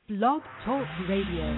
Blog Talk Radio.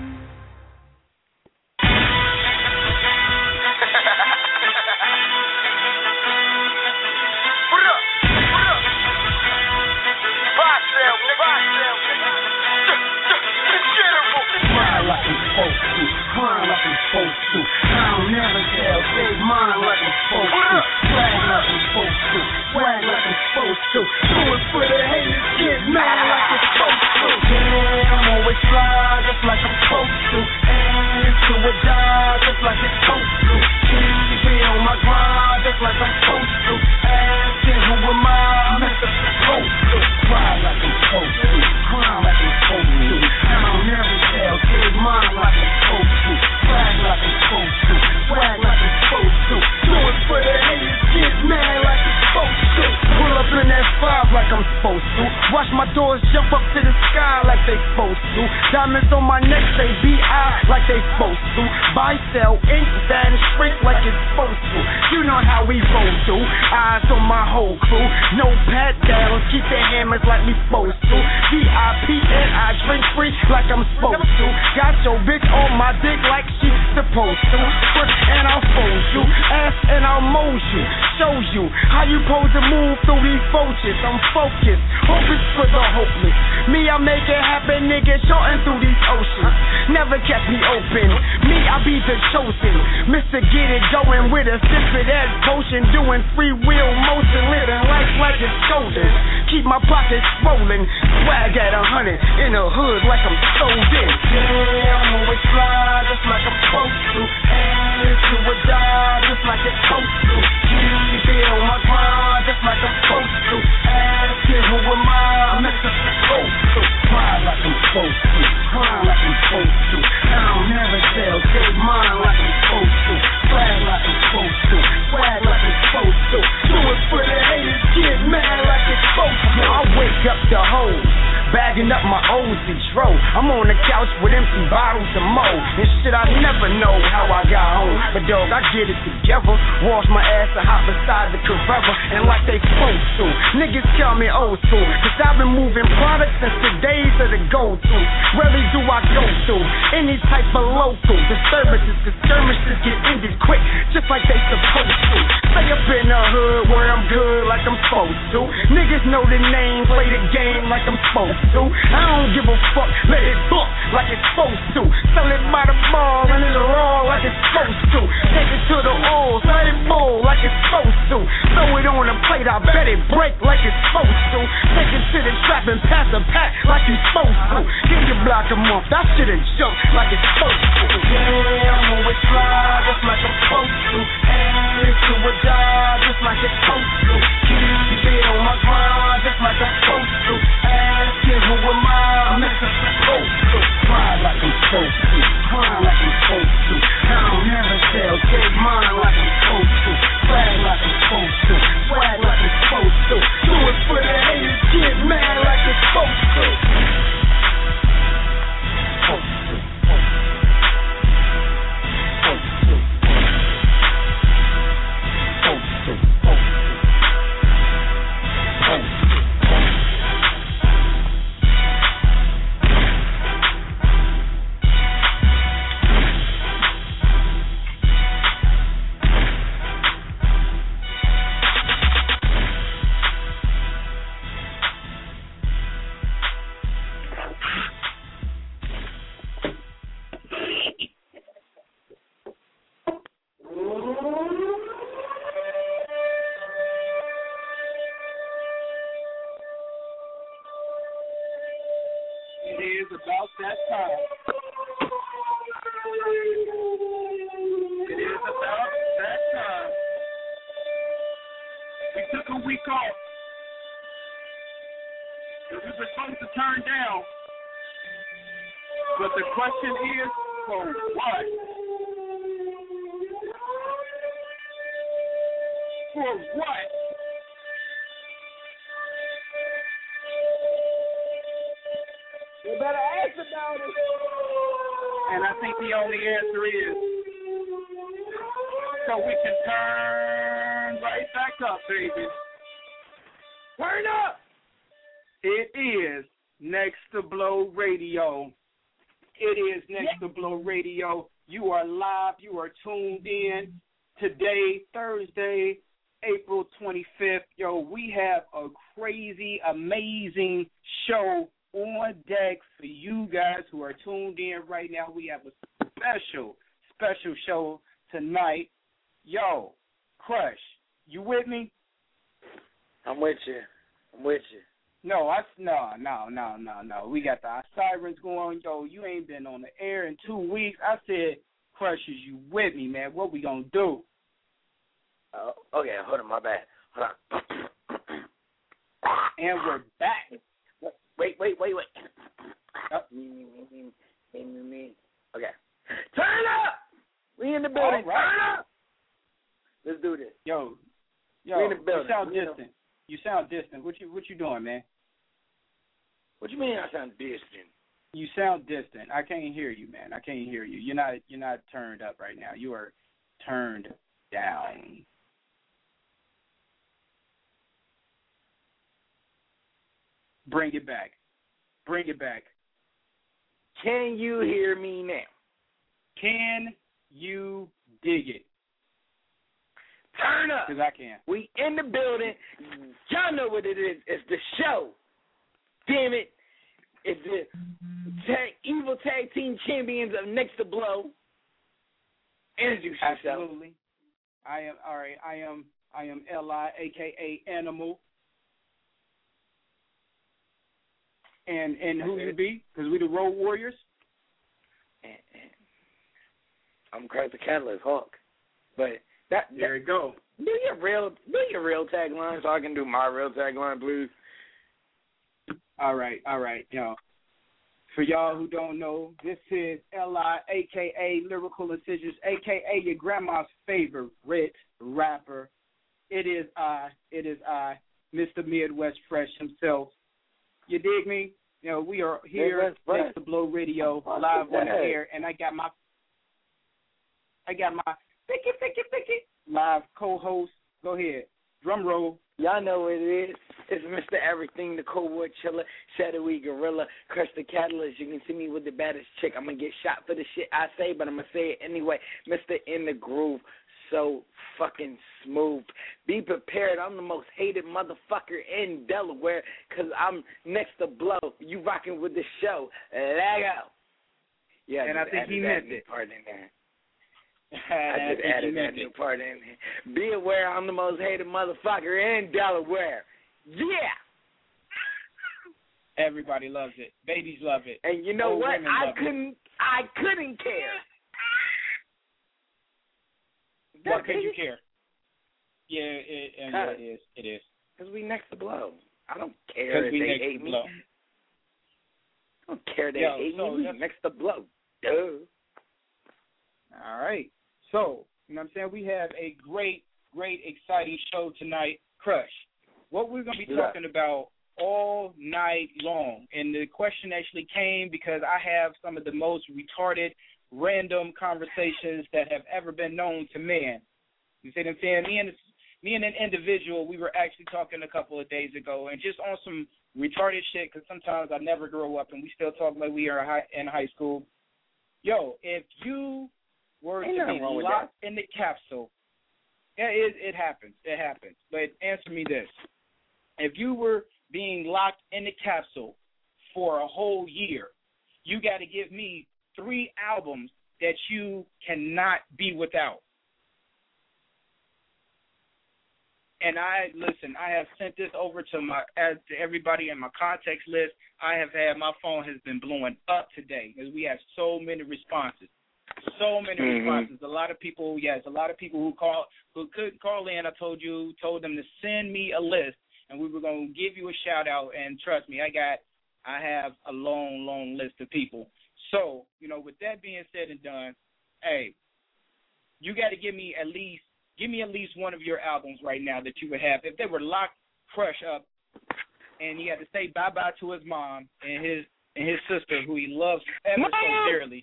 Grind like I'm supposed to. I don't never tell, save mine like I'm supposed to. Swag like I'm supposed to. Swag like I'm supposed to. Do it for the haters, get mad like I'm supposed to. Yeah, I'm always fly just like I'm supposed to. And into a die just like it's supposed to. Keep it on my grind just like I'm supposed to. Asking who am I, Mr. Supposed to. Cry like I'm supposed to. Grind like I'm supposed to. I don't never tell, save mine like I'm supposed to. Swag like I'm supposed to. Swag like I'm supposed to. Do it for the haters, get mad like I'm supposed to. Pull up in that 5 like I'm supposed to. Watch my doors jump up to the sky like they supposed to. Diamonds on my neck say B.I. like they supposed to. Buy, sell, ink, vanish, shrink like it's supposed to. You know how we roll through. Eyes on my whole crew. No pat downs, keep their hammers like we supposed to. VIP and I drink free like I'm supposed to. Got your bitch on my dick like she's supposed to. Push and I'll fold you. Ass and I'll mold you. Shows you how you pose to move through these vultures. I'm focused. Hope is for the hopeless. Me, I make it happen, nigga. Shorting through these oceans. Never kept me open. Me, I be the chosen. Mr. Get It Going with a sip of that potion. Doing free will motion. Living life like it's golden. Keep my pockets swollen. Swag at 100 in the hood like I'm sold in. Yeah, I'm always fly just like I'm supposed to. And into a die just like it's supposed to. Keep it on my grind just like I'm supposed to. Asking who am I, Mr. Supposed to. Cry like I'm supposed to. Cry like I'm supposed to. I don't never tell, save mine like I'm supposed to. Swag like I'm supposed to. Swag like I'm supposed to. Do it for the haters, get mad like it's supposed to. I wake up the hoes, bagging up my O's and dro. I'm on the couch with empty bottles of mo. And shit, I never know how I got home. But dog, I get it together. Wash my ass and hop beside the Carrera. And like they supposed to. Niggas call me old school. Cause I've been moving products since the days of the go-to. Rarely do I go through any type of local disturbances. Cause skirmishes get ended quick, just like they supposed to. Stay up in the hood where I'm good like I'm supposed to. Niggas know the name, play the game like I'm supposed to. I don't give a fuck, let it book like it's supposed to. Sell it by the ball and it's raw like it's supposed to. Take it to the oils, let it bowl like it's supposed to. Throw it on the plate, I bet it break like it's supposed to. Take it to the trap and pass the pack like you supposed to. Give your block a month, that shit a jump like it's supposed to. Yeah, I'm always fly just like I'm supposed to. And into a die just like it's supposed to. Keep it on my grind just like I'm supposed to. Asking who am I, Mr. Supposed to. Cry like I'm supposed to. Cry like I'm supposed to. I don't never tell, save mine like I'm supposed to. Swag like I'm supposed to. Swag like I'm supposed to. Do it for the haters, get mad like it's supposed to. Turn up! It is Next to Blow Radio. It is Next to Blow Radio. You are live. You are tuned in. Today, Thursday, April 25th. Yo, we have a crazy, amazing show on deck for you guys who are tuned in right now. We have a special show tonight. Yo, Crush, you with me? I'm with you. No. We got the sirens going. Yo, you ain't been on the air in 2 weeks. I said, Crush, is you with me, man? What we gonna do? Okay, hold on, my bad. Hold on. And we're back. Wait. Me. Okay. Turn up! We in the building. All right. Turn up! Let's do this. Yo, we in the building. You sound distant. You sound distant. What you doing, man? What you mean I sound distant? You sound distant. I can't hear you, man. I can't hear you. You're not turned up right now. You are turned down. Bring it back. Can you hear me now? Can you dig it? Turn up. Because I can. We in the building. Y'all know what it is. It's the show. Damn it. It's the evil tag team champions of Next to Blow. Introduce yourself. Absolutely. I am L.I., a.k.a. Animal. And who you be? Because we the Road Warriors. And I'm Craig the Catalyst Hawk. But there you go. Do your real tagline so I can do my real tagline, please. All right. Yo, for y'all who don't know, this is L.I., a.k.a. Lyrical Incisions, a.k.a. your grandma's favorite rapper. It is I, Mr. Midwest Fresh himself. You dig me? You know, we are here Next to Blow Radio, live on the air, and I got my picky live co-host. Go ahead. Drum roll. Y'all know what it is. It's Mr. Everything, the Cold Chiller, Shadowy Gorilla, Crush the Catalyst. You can see me with the baddest chick. I'm going to get shot for the shit I say, but I'm going to say it anyway. Mr. In the Groove, so fucking smooth. Be prepared. I'm the most hated motherfucker in Delaware because I'm Next to Blow. You rocking with the show. Lego. Yeah, and I think he meant it. Part in there. I just added that new part in there. Be aware, I'm the most hated motherfucker in Delaware. Yeah. Everybody loves it. Babies love it. And you know what? I couldn't care. Why could you care? Yeah, it is. Because we Next to Blow. I don't care if they hate me. I don't care if they hate me. We Next to Blow. Duh. All right. So, you know what I'm saying? We have a great, exciting show tonight. Crush, what we're going to be talking about all night long. And the question actually came because I have some of the most retarded, random conversations that have ever been known to man. You see what I'm saying? Me and an individual, we were actually talking a couple of days ago, and just on some retarded shit, because sometimes I never grow up, and we still talk like we are in high school. Yo, if you were to be locked in the capsule, it happens. It happens. But answer me this. If you were being locked in the capsule for a whole year, you got to give me 3 albums that you cannot be without. And I have sent this over to everybody in my contacts list. I have had, my phone has been blowing up today because we have so many responses. Responses. A lot of people who could call in. I told them to send me a list, and we were going to give you a shout out. And trust me, I have a long list of people. So, you know, with that being said and done, hey, you got to give me at least one of your albums right now that you would have. If they were locked Crush up, and he had to say bye bye to his mom and his sister, who he loves ever so dearly.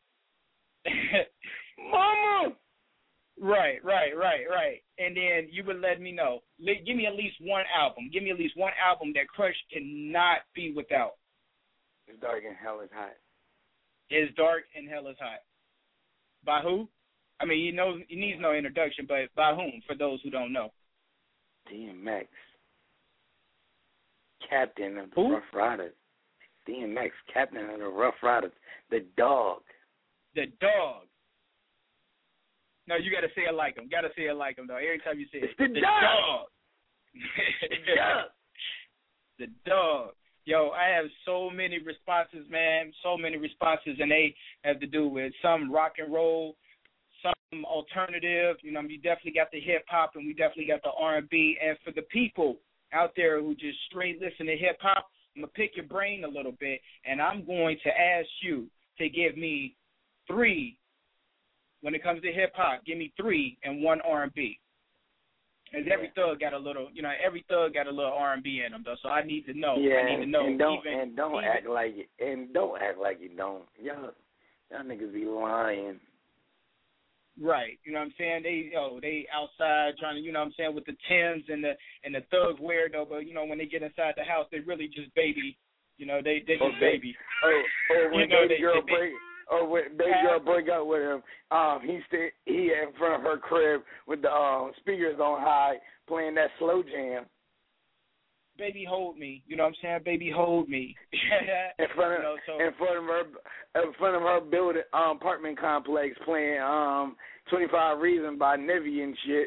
Mama! Right. And then you would let me know. Give me at least one album. Give me at least one album that Crush cannot be without. It's dark and hell is hot. It's dark and hell is hot. By who? I mean, he needs no introduction, but by whom? For those who don't know. DMX, captain of the Who? Rough Riders. DMX, captain of the Rough Riders. The dog. The dog. No, you gotta say it like him. Gotta say it like him though. Every time you say it. It's the dog. The dog. The dog. Yo, I have so many responses, man. So many responses, and they have to do with some rock and roll, some alternative. You definitely got the hip hop, and we definitely got the R&B. And for the people out there who just straight listen to hip hop, I'm gonna pick your brain a little bit, and I'm going to ask you to give me 3. When it comes to hip hop, give me 3 and 1 R&B. Because every thug got a little, every thug got a little R&B in them, though. So I need to know. Yeah, I need to know. And don't act like it. And don't act like you don't. Y'all niggas be lying. Right. You know what I'm saying? They outside trying to, with the Timbs and the thug wear though. But when they get inside the house, they really just baby. They just baby. When baby girl break up with him, he in front of her crib with the speakers on high playing that slow jam. Baby hold me, you know what I'm saying? Baby hold me. in front of her building apartment complex playing 25 Reasons by Nivea and shit.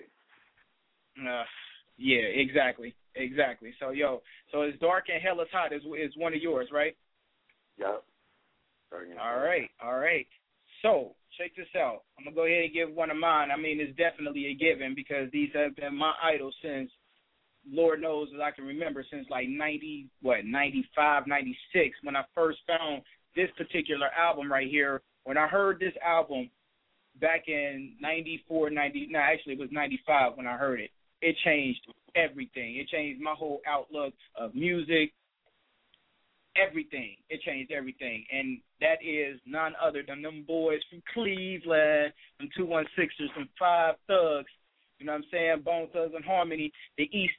Yeah, exactly. So so it's dark and hell is hot is one of yours, right? Yep. All right. So check this out. I'm gonna go ahead and give one of mine. I mean, it's definitely a given because these have been my idols since Lord knows as I can remember, since like 95, 96, when I first found this particular album right here. When I heard this album back in 94, actually it was 95 when I heard it. It changed everything. It changed my whole outlook of music, everything. It changed everything. And that is none other than them boys from Cleveland, them 216ers, them 5 Thugs. You know what I'm saying? Bone Thugs and Harmony, the East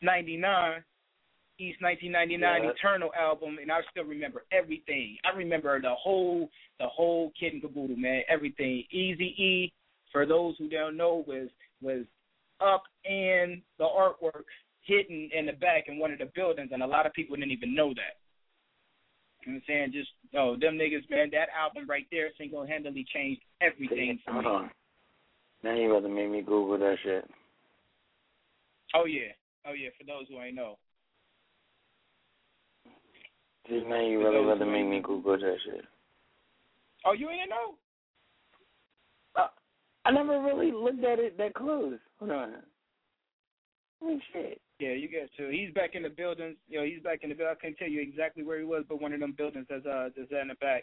1999 Eternal album, and I still remember everything. I remember the whole kit and caboodle, man, everything. Eazy-E, for those who don't know, was up in the artwork, hidden in the back in one of the buildings, and a lot of people didn't even know that. You know what I'm saying? Just, them niggas, man, that album right there single-handedly changed everything for me. Hold on. Now you about to make me Google that shit. Oh, yeah, for those who ain't know. Just now you really about to make me Google that shit. Oh, you ain't know? I never really looked at it that close. Hold on. Oh, shit. Yeah, you get to. He's back in the buildings. He's back in the building. I can't tell you exactly where he was, but one of them buildings that's in the back.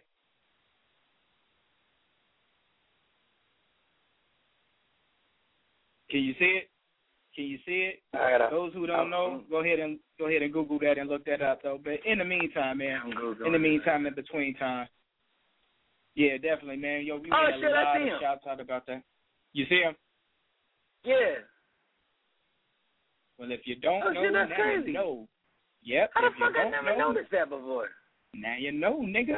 Can you see it? Those who don't know, go ahead and Google that and look that up though. But in the meantime, man, in between time, yeah, definitely, man. We get a lot of shouts out about that. You see him? Yeah. Well, if you don't know, that's now crazy. You know. Yep. How the fuck I never noticed that before? Now you know, nigga.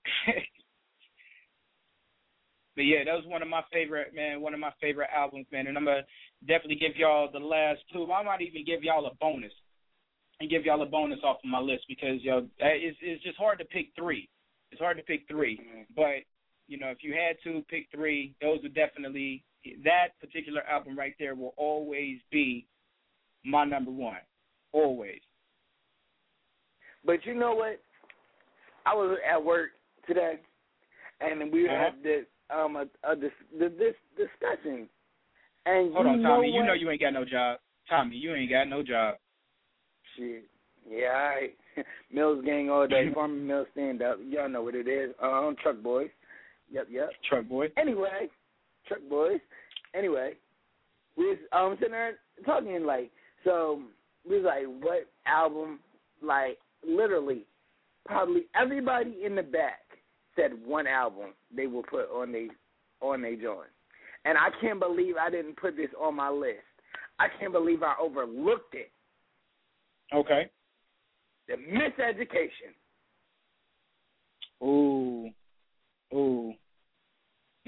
But yeah, that was one of my favorite albums, man. And I'm gonna definitely give y'all the last 2. I might even give y'all a bonus, off of my list because it's just hard to pick 3. It's hard to pick 3, but if you had to pick 3, those are definitely, that particular album right there will always be my number 1, always. But you know what? I was at work today, and we had this discussion. And hold on, Tommy. You know you ain't got no job. Tommy, you ain't got no job. Shit. Yeah, all right. Mills gang all day. Farmer Mills stand up. Y'all know what it is. Truck Boys. Yep. Truck Boy. Anyway, Truck Boys. Anyway, we was sitting there talking so we was like, what album? Literally, probably everybody in the back said one album they will put on they joint. And I can't believe I didn't put this on my list. I can't believe I overlooked it. Okay. The Miseducation.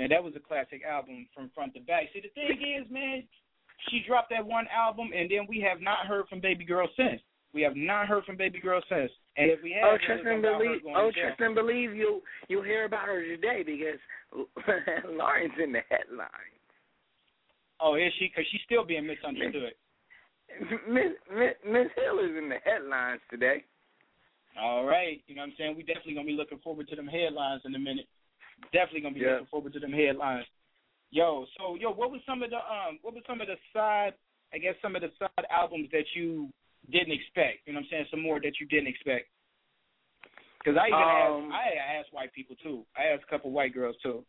Man, that was a classic album from front to back. See, the thing is, man, she dropped that one album, and then we have not heard from Baby Girl since. We have not heard from Baby Girl since. And if we have, trust and believe you'll hear about her today because Lauren's in the headlines. Oh, is she? Because she's still being misunderstood. Miss Hill is in the headlines today. All right. You know what I'm saying? We definitely going to be looking forward to them headlines in a minute. Definitely going to be looking forward to them headlines. What was some of the side albums that you didn't expect? You know what I'm saying? Some more that you didn't expect. Because I even asked white people too. I asked a couple white girls too.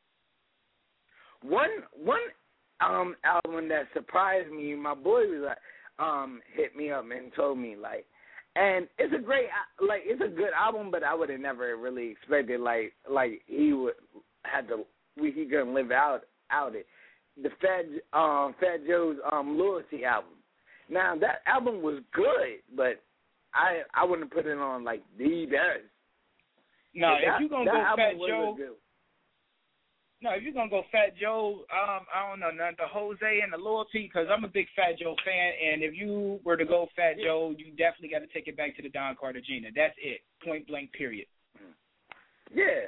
One album that surprised me, my boy was like, hit me up and told me like, and it's a great, like, it's a good album, but I would have never really expected like he would had to, he couldn't live out it. The Fat Joe's Loyalty album. Now that album was good, but I wouldn't put it on like the best. No, if you're gonna go Fat Joe. Good. No, if you're going to go Fat Joe, I don't know, the Jose and the Loyalty, because I'm a big Fat Joe fan, and if you were to go Fat Joe, you definitely got to take it back to the Don Cartagena. That's it. Point blank, period. Yeah.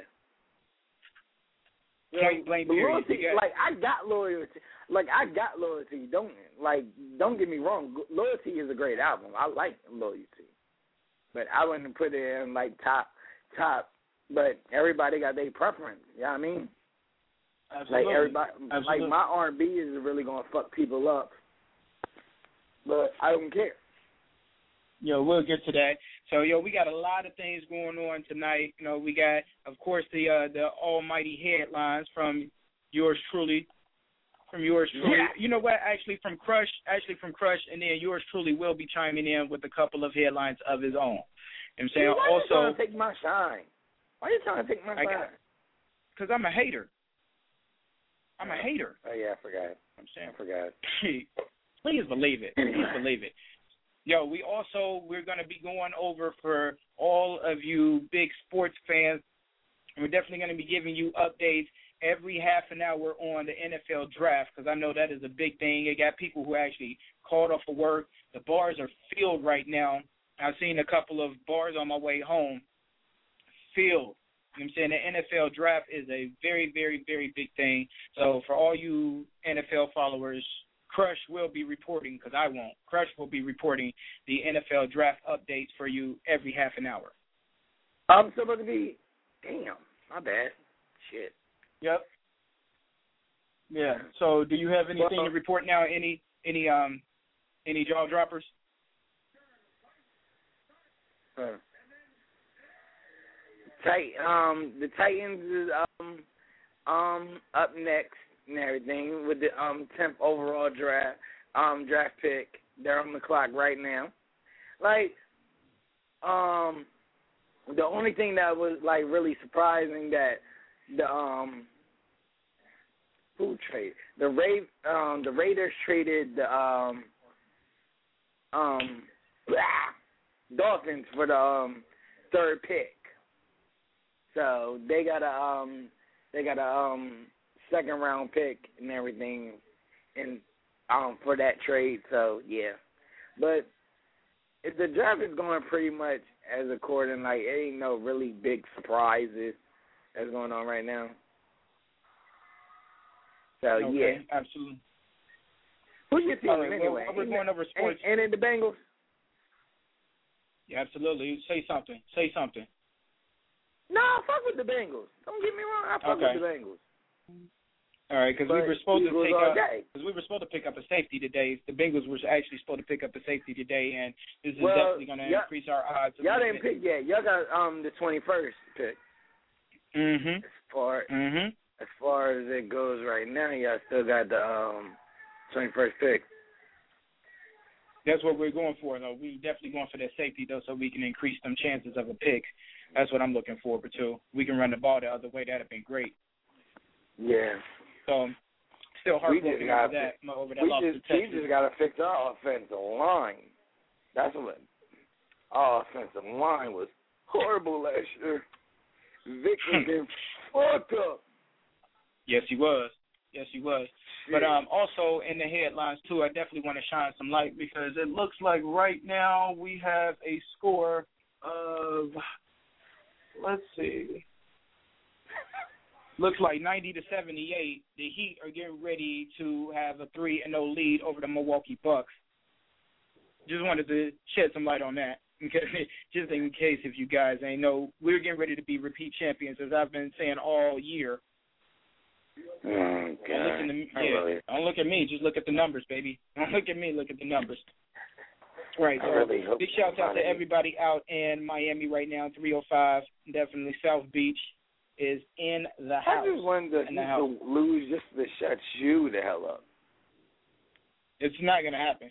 Point blank, period. Loyalty, I got loyalty. Don't get me wrong. Loyalty is a great album. I like Loyalty. But I wouldn't put it in, like, top. But everybody got their preference. You know what I mean? Absolutely. Like everybody, Absolutely. like my R&B is really gonna fuck people up, but I don't care. We'll get to that. So, we got a lot of things going on tonight. We got, of course, the almighty headlines from yours truly. Yeah. You know what? Actually, from Crush, and then yours truly will be chiming in with a couple of headlines of his own. You know what I'm saying? Why are you trying to take my shine? Why are you trying to take my shine? Because I'm a hater. I'm a hater. Oh, yeah, I forgot. I forgot. Please believe it. Please believe it. We're going to be going over for all of you big sports fans. We're definitely going to be giving you updates every half an hour on the NFL draft because I know that is a big thing. You got people who actually called off of work. The bars are filled right now. I've seen a couple of bars on my way home filled. You know what I'm saying? The NFL draft is a very, very, very big thing. So for all you NFL followers, Crush will be reporting, because I won't. Crush will be reporting the NFL draft updates for you every half an hour. I'm supposed to be, damn, my bad. Shit. Yep. Yeah. So do you have anything to report now? Any jaw droppers? The Titans is up next and everything with the 10th overall draft pick. They're on the clock right now. Like, the only thing that was like really surprising that who traded the Raiders traded the Dolphins for the third pick. So they got a second round pick and everything, and for that trade. So yeah, but if the draft is going pretty much as according, like it ain't no really big surprises that's going on right now. So okay, yeah, absolutely. Who's your team anyway? We're going over sports. And in the Bengals. Yeah, absolutely. Say something. No, I fuck with the Bengals. Don't get me wrong. I fuck with the Bengals. All right, because we were supposed to pick up a safety today. The Bengals were actually supposed to pick up a safety today, and this is definitely going to increase our odds. Y'all didn't pick yet. Y'all got the 21st pick. Mhm. As far as it goes right now, y'all still got the 21st pick. That's what we're going for, though. We definitely going for that safety, though, so we can increase them chances of a pick. That's what I'm looking forward to. We can run the ball the other way. That'd have been great. Yeah. So, still heartbroken over that loss to Texas. We just got to fix our offensive line. That's what our offensive line was horrible last year. Vic was getting fucked up. Yes, he was. But also in the headlines, too, I definitely want to shine some light because it looks like right now we have a score of, let's see, looks like 90-78. The Heat are getting ready to have a 3-0 lead over the Milwaukee Bucks. Just wanted to shed some light on that. Okay, just in case if you guys ain't know, we're getting ready to be repeat champions, as I've been saying all year. Oh, God. Don't look at me. Just look at the numbers, baby. Don't look at me. Look at the numbers. Right. So big shout out to everybody out in Miami right now, 305. Definitely South Beach is in the house. I just wanted to lose just to shut you the hell up. It's not going to happen.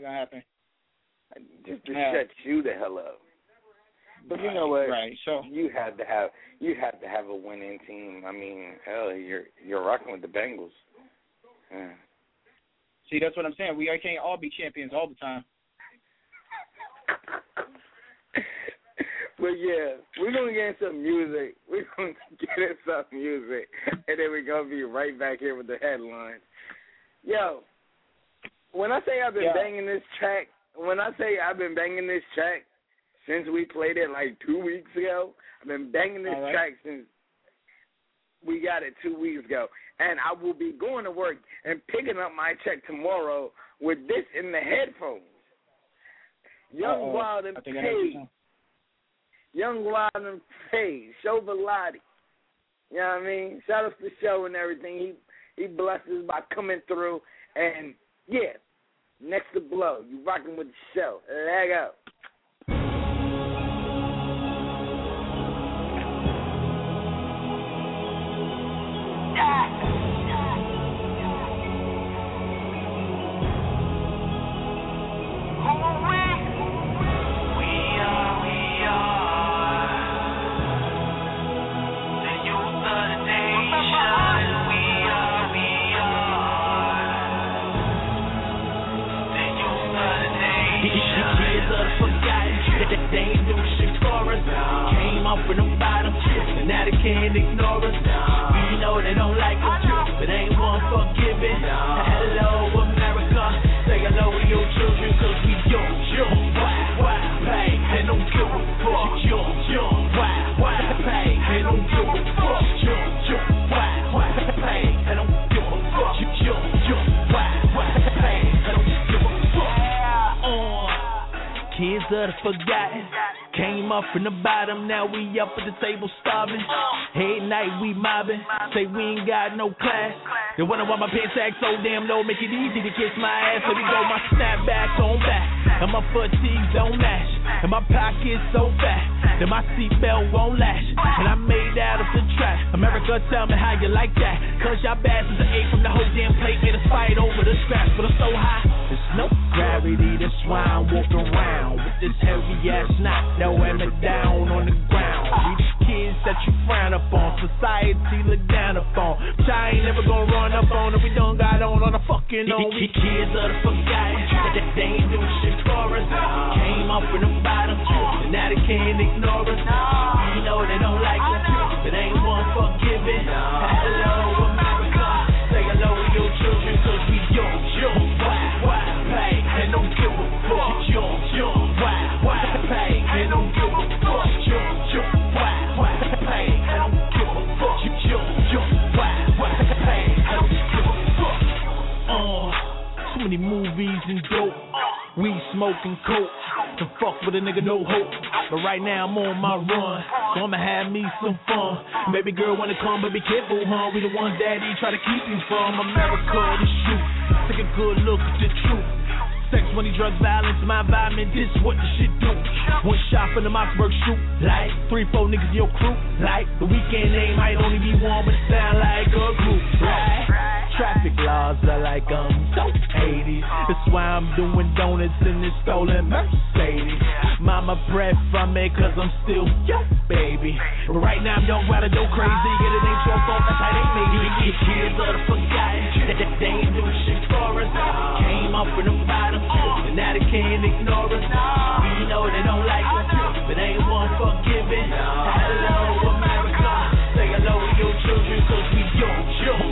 Just to shut you the hell up. But you know what? Right. So you had to have a winning team. I mean, hell, you're rocking with the Bengals. Yeah. See, that's what I'm saying. We can't all be champions all the time. But yeah, we're gonna get into some music. And then we're gonna be right back here with the headlines. Yo, when I say I've been banging this track. Since we played it like 2 weeks ago, I've been banging this track since we got it 2 weeks ago. And I will be going to work and picking up my check tomorrow with this in the headphones. Young Wild and Paige. Show Velati. You know what I mean? Shout out to the show and everything. He blesses by coming through. And, yeah, next to Blow. You rocking with the show. Let go. Can't ignore us. We know they don't like us, but ain't one forgiving. Hello, America. Say hello to your children, cause we young, wild, pay, and don't give a fuck. Young, wild, pay, and don't give a fuck. Young, wild, pay, and don't give a fuck. Young, wild, pay, and don't give a fuck. Kids of the forgotten. Came up from the bottom, now we up at the table starving. Hey, night we mobbing, say we ain't got no class. They wonder why my pants act so damn low, make it easy to kiss my ass. Let me go my snapback on back, and my fatigues don't match, and my pockets so fat that my seatbelt won't latch. And I made out of the track. America, tell me how you like that, cause y'all bastards are ate from the whole damn plate, made us fight over the scraps, but I'm so high. There's no gravity, that's why I'm walking around with this heavy ass knot. No hammer down on the ground. We the kids that you frown upon, society look down upon. But I ain't never gonna run up on it. We done got on a fucking on. We kids of the forgotten, they ain't do shit for us. Came up from the bottom, and now they can't ignore us. We know they don't like us, but ain't one forgiving. Hello, America. Say hello to your children, cause we young, wild, pay, and don't give a fuck. Young, wild, pay, and don't give a fuck. Young, wild, pay, and don't give a fuck. Young, wild, pay, and don't give a fuck. Too many movies and dope. We smoking coke. To fuck with a nigga, no hope. But right now I'm on my run, so I'ma have me some fun. Baby girl wanna come, but be careful, huh? We the ones daddy try to keep you from. America, the shoot. Take a good look at the truth. Sex, money, drugs, violence, my environment, this what the shit do. One shot from the Mossberg shoot, like 3-4 niggas in your crew, like the weekend name might only be one, but it sound like a group, right? Traffic laws are like so 80s. That's why I'm doing donuts in this stolen Mercedes. Mama breath from me cause I'm still young, baby. But right now I'm young, wild and go crazy. Yeah, it ain't your fault, that's how they made me. Kids are the forgotten, they ain't do shit for us. Came up from the bottom, and now they can't ignore us. We know they don't like us, but ain't one forgiving. Hello, America. Say hello to your children cause we young.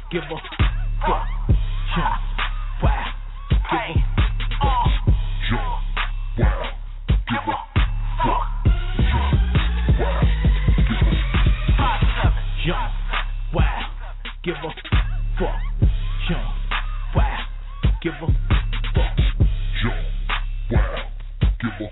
give a fuck. Jump, wow, give a fuck. Jump, wow, give a fuck. Jump, wow, give a fuck. Jump, wow, give a fuck. Jump, wow, give a fuck.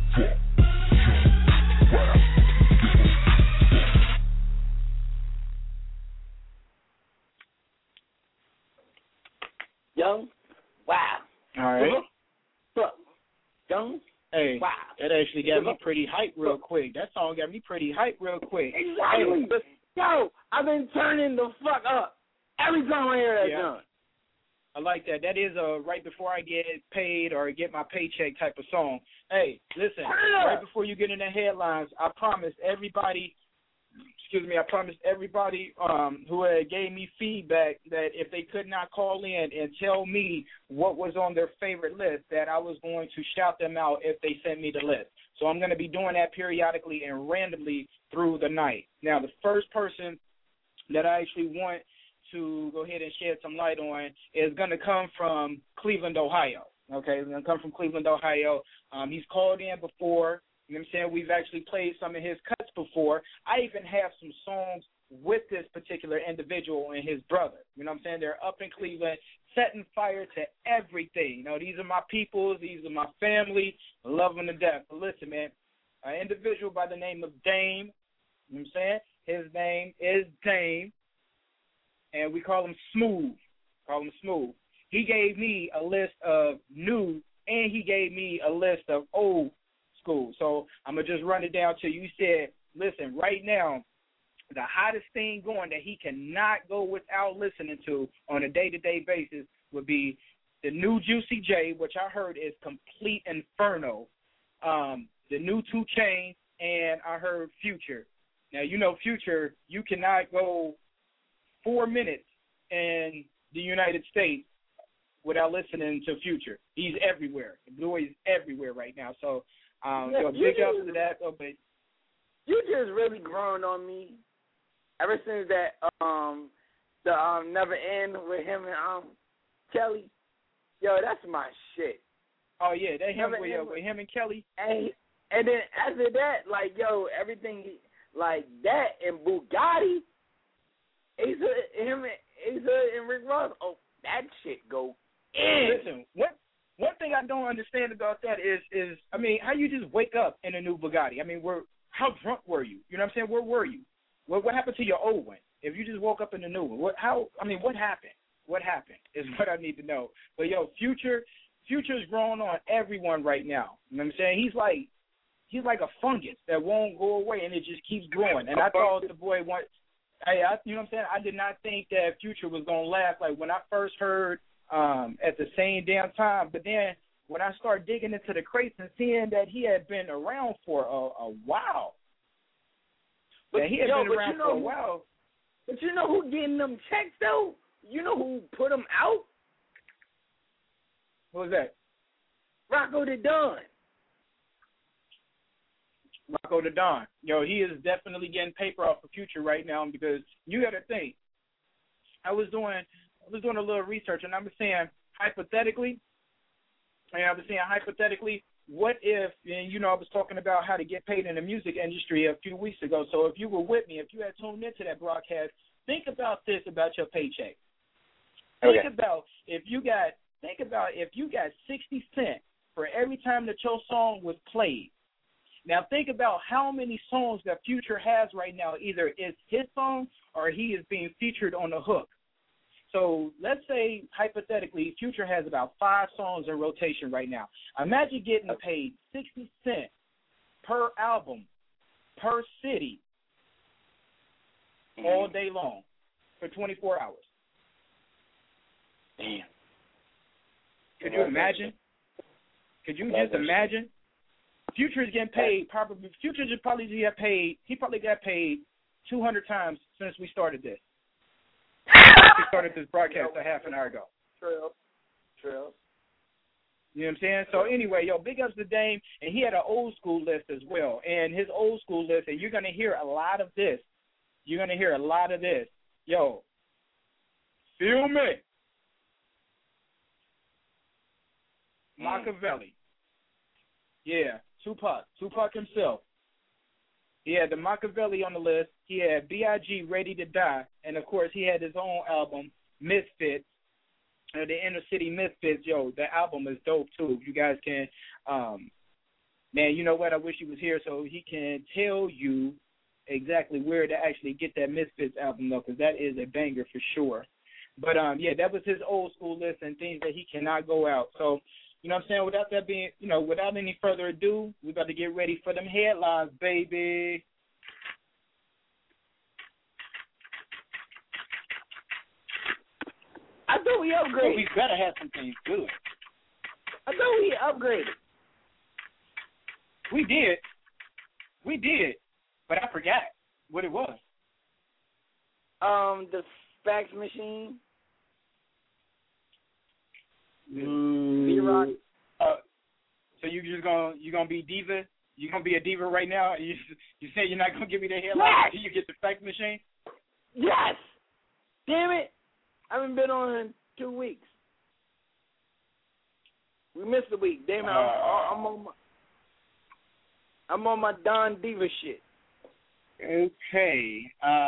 Young, wow. All right. Fuck. Young, hey, wow. That actually got me pretty hyped real quick. That song got me pretty hyped real quick. Exactly. Hey. Yo, I've been turning the fuck up every time I hear that song. I like that. That is a right before I get paid or get my paycheck type of song. Hey, listen, right before you get in the headlines, I promised everybody who had gave me feedback that if they could not call in and tell me what was on their favorite list, that I was going to shout them out if they sent me the list. So I'm going to be doing that periodically and randomly through the night. Now, the first person that I actually want to go ahead and shed some light on is going to come from Cleveland, Ohio. Okay, it's going to come from Cleveland, Ohio. He's called in before. You know what I'm saying? We've actually played some of his cuts before. I even have some songs with this particular individual and his brother. You know what I'm saying? They're up in Cleveland, setting fire to everything. You know, these are my people. These are my family. I love them to death. But listen, man, an individual by the name of Dame, you know what I'm saying? His name is Dame, and we call him Smooth. He gave me a list of new, and he gave me a list of old school. So I'm going to just run it down to you. You said, listen, right now, the hottest thing going that he cannot go without listening to on a day-to-day basis would be the new Juicy J, which I heard is complete inferno, the new 2 Chainz, and I heard Future. Now, you know Future, you cannot go 4 minutes in the United States without listening to Future. He's everywhere. The boy is everywhere right now. So, big ups to that. Oh, but you just really grown on me ever since that the Never End with him and Kelly. Yo, that's my shit. Oh yeah, that him with him and Kelly. And then after that, like yo, everything like that and Bugatti, him and Rick Ross. Oh, that shit go in. Listen, one thing I don't understand about that is I mean, how you just wake up in a new Bugatti? I mean, how drunk were you? You know what I'm saying? Where were you? What happened to your old one? If you just woke up in the new one, what happened? What happened is what I need to know. But yo, Future's growing on everyone right now. You know what I'm saying? He's like a fungus that won't go away, and it just keeps growing. And I thought the boy you know what I'm saying? I did not think that Future was gonna last. Like when I first heard at the same damn time, but then when I started digging into the crates and seeing that he had been around for a while. But he had been around for a while. But you know who getting them checks though? You know who put them out? What was that? Rocco the Don. Rocco the Don. Yo, he is definitely getting paper off of Future right now because you got to think. I was doing a little research and I was saying hypothetically, what if, and you know, I was talking about how to get paid in the music industry a few weeks ago. So if you were with me, if you had tuned into that broadcast, think about this about your paycheck. Okay. Think about if you got 60 cents for every time that your song was played. Now think about how many songs that Future has right now. Either it's his song or he is being featured on the hook. So let's say, hypothetically, Future has about 5 songs in rotation right now. Imagine getting paid 60 cents per album, per city, all day long for 24 hours. Damn. Could you imagine? Could you just imagine? Future is getting paid probably. Future just probably get paid. He probably got paid 200 times since we started this. We started this broadcast a half an hour ago. True. You know what I'm saying? So anyway, yo, big ups to Dame, and he had an old school list as well. And his old school list, and you're gonna hear a lot of this. Yo, Feel me? Machiavelli. Yeah, Tupac himself. He had the Machiavelli on the list. He had B.I.G. Ready to Die. And, of course, he had his own album, Misfits, the Inner City Misfits. Yo, the album is dope, too. If you guys can, man, you know what? I wish he was here so he can tell you exactly where to actually get that Misfits album, though, because that is a banger for sure. But, yeah, that was his old school list and things that he cannot go out. So, you know what I'm saying? Without that being, without any further ado, we about to get ready for them headlines, baby. I thought we upgraded. Well, we better have some things good. I thought we upgraded. We did, but I forgot what it was. The fax machine. Xerox. So you gonna be diva? You gonna be a diva right now? You say you're not gonna give me the headline until you get the fax machine? Yes. Damn it! I haven't been on in 2 weeks. We missed a week. Damn it! I'm on my Don Diva shit. Okay.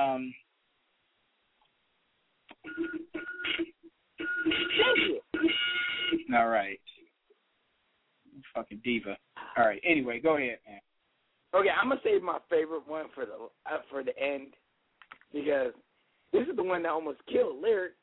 Thank you. All right. Fucking diva. All right. Anyway, go ahead, man. Okay, I'm gonna save my favorite one for the end because this is the one that almost killed Lyric.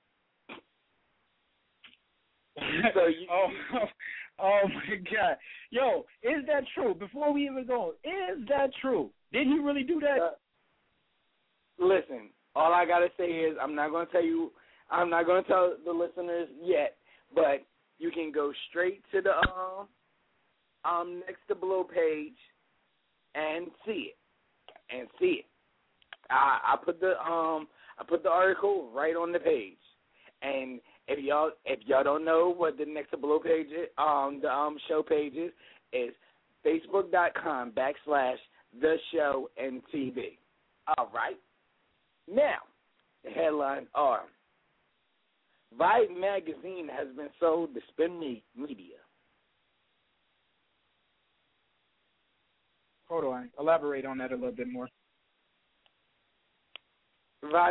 So oh my God, yo, is that true? Before we even go, is that true? Did he really do that? Listen, all I gotta say is I'm not gonna tell the listeners yet, but you can go straight to the Next to Blow page and see it. I put the article right on the page, and if y'all don't know what the Next to Blow page is, the show page is facebook.com/theshowntv. All right. Now, the headlines are: Vibe magazine has been sold to Spin Media. Hold on. Elaborate on that a little bit more. Vibe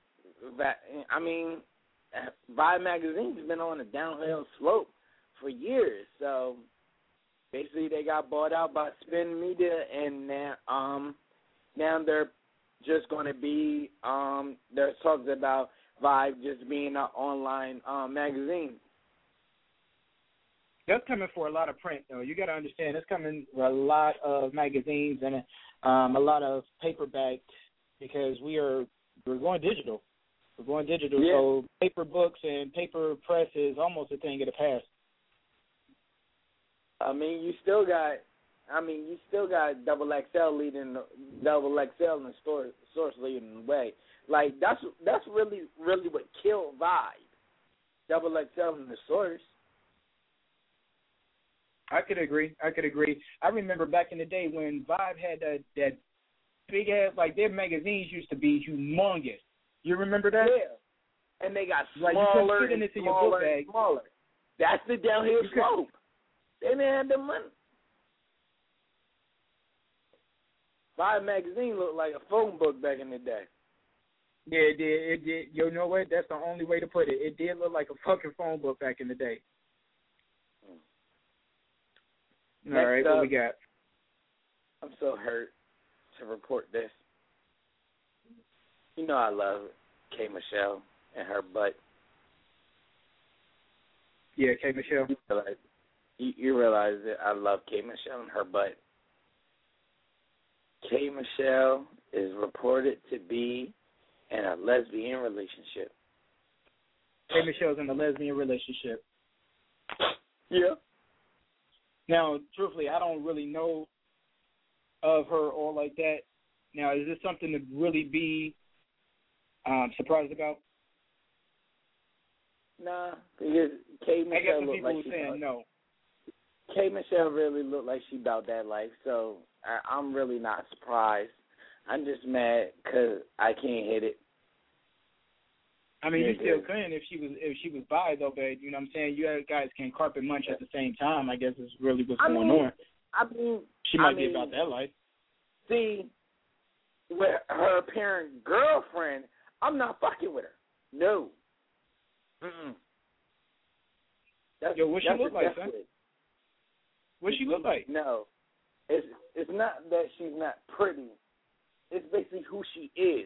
magazine's been on a downhill slope for years. So basically, they got bought out by Spin Media, and now they're just going to be there's talks about Vibe just being an online magazine. That's coming for a lot of print, though. You got to understand, it's coming for a lot of magazines and a lot of paperback because we're going digital. We're going digital, yeah. So paper books and paper press is almost a thing of the past. You still got Double XL in the source leading the way. Like that's really what killed Vibe. Double XL in the source. I could agree. I remember back in the day when Vibe had that big ass, like their magazines used to be humongous. You remember that? Yeah. And they got smaller and smaller and smaller. That's the downhill slope. They didn't have the money. Vibe magazine looked like a phone book back in the day. Yeah, it did. It did. You know what? That's the only way to put it. It did look like a fucking phone book back in the day. All right, what we got? I'm so hurt to report this. You know I love K. Michelle and her butt. Yeah, K. Michelle. You realize that I love K. Michelle and her butt. K. Michelle is reported to be in a lesbian relationship. K. Michelle's in a lesbian relationship. Yeah. Now, truthfully, I don't really know of her all like that. Now, is this something to really be surprised about? Nah, because K. Michelle I guess some looked people like were saying no. K. Michelle really looked like she about that life, so I'm really not surprised. I'm just mad because I can't hit it. I mean, you still couldn't if she was bi though, but you know what I'm saying. You guys can carpet munch at the same time. I guess is really what's going on. She might be about that life. See, with her apparent girlfriend, I'm not fucking with her. No. Yo, what she look like, son? What she look like? No, it's not that she's not pretty. It's basically who she is.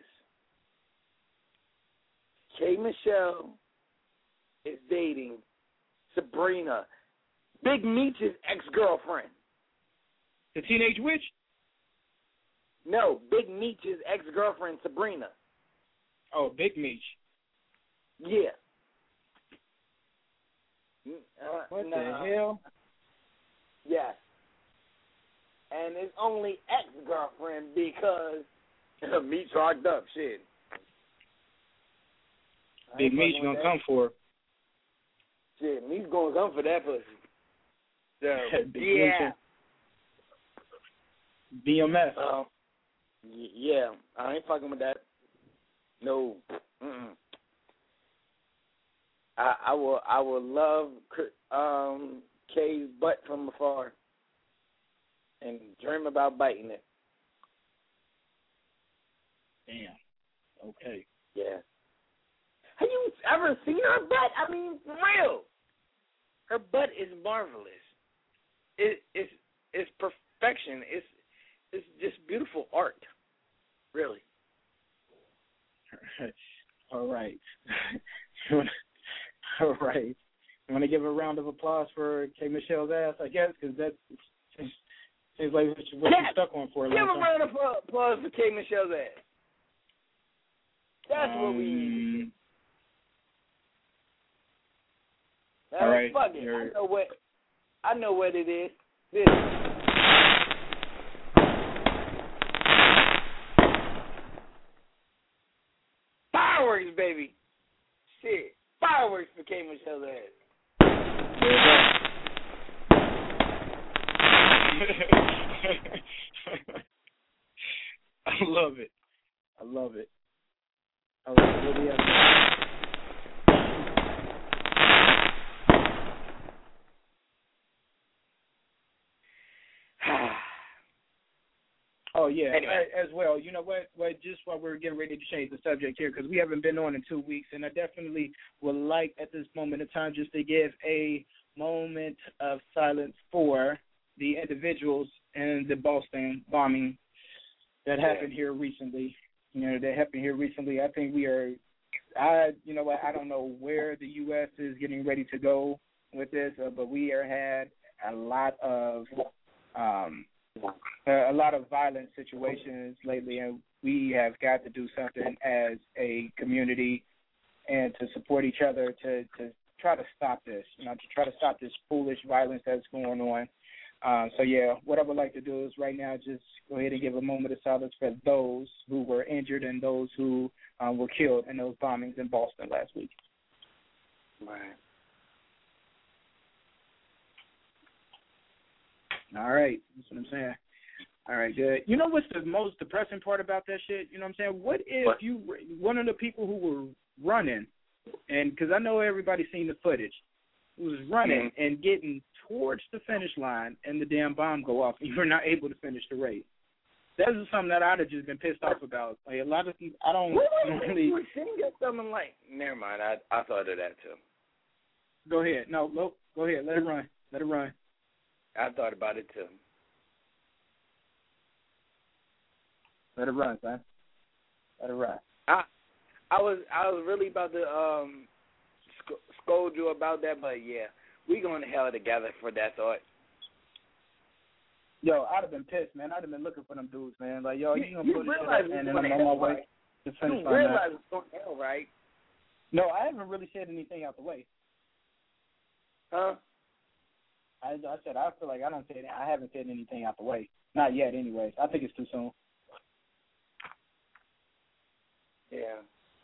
K. Michelle is dating Sabrina, Big Meech's ex-girlfriend. The teenage witch? No, Big Meech's ex-girlfriend, Sabrina. Oh, Big Meech. Yeah. What the hell? Yes. And it's only ex-girlfriend because Meech locked up. Shit. Big Meech gonna come for her. Shit, Meech gonna come for that pussy. So, yeah. BMF. Yeah, I ain't fucking with that. No. I will love Kay's butt from afar and dream about biting it. Damn. Okay. Yeah. Have you ever seen her butt? I mean, for real. Her butt is marvelous. It's perfection. It's just beautiful art. Really. All right. All right. You want to give a round of applause for K. Michelle's ass, I guess, because that seems like what you're stuck on for a long time. Give a round of applause for K. Michelle's ass. That's what we need. All right. Fuck it. I know what it is. This. Fireworks, baby. Shit. Fireworks for K. Michelle's ass. I love it. I love it. What do you have? Oh, yeah. Anyway. As well, you know what? Just while we're getting ready to change the subject here, because we haven't been on in 2 weeks, and I definitely would like at this moment in time just to give a moment of silence for the individuals in the Boston bombing that happened here recently. I think we are, I don't know where the U.S. is getting ready to go with this, but we had a lot of violent situations lately, and we have got to do something as a community and to support each other to try to stop this, to try to stop this foolish violence that's going on. What I would like to do is right now just go ahead and give a moment of silence for those who were injured and those who were killed in those bombings in Boston last week. Right. All right. That's what I'm saying. All right, good. You know what's the most depressing part about that shit? You know what I'm saying? What if you one of the people who were running, and because I know everybody's seen the footage, who was running and getting towards the finish line and the damn bomb go off and you were not able to finish the race. That is something that I'd have just been pissed off about. Like, a lot of people, I don't really. Something like, never mind, I thought of that too. Go ahead. No, go ahead. Let it run. Let it run. I thought about it too. Let it run, son. Let it run. I was really about to scold you about that, but yeah, we going to hell together for that thought. Yo, I'd have been pissed, man. I'd have been looking for them dudes, man. Like, yo, you gonna put shit up, and then I'm on my way to finish my You realize it's going to hell, right? No, I haven't really said anything out the way. Huh? I said I feel like I haven't said anything out the way. Not yet, anyways. I think it's too soon. Yeah.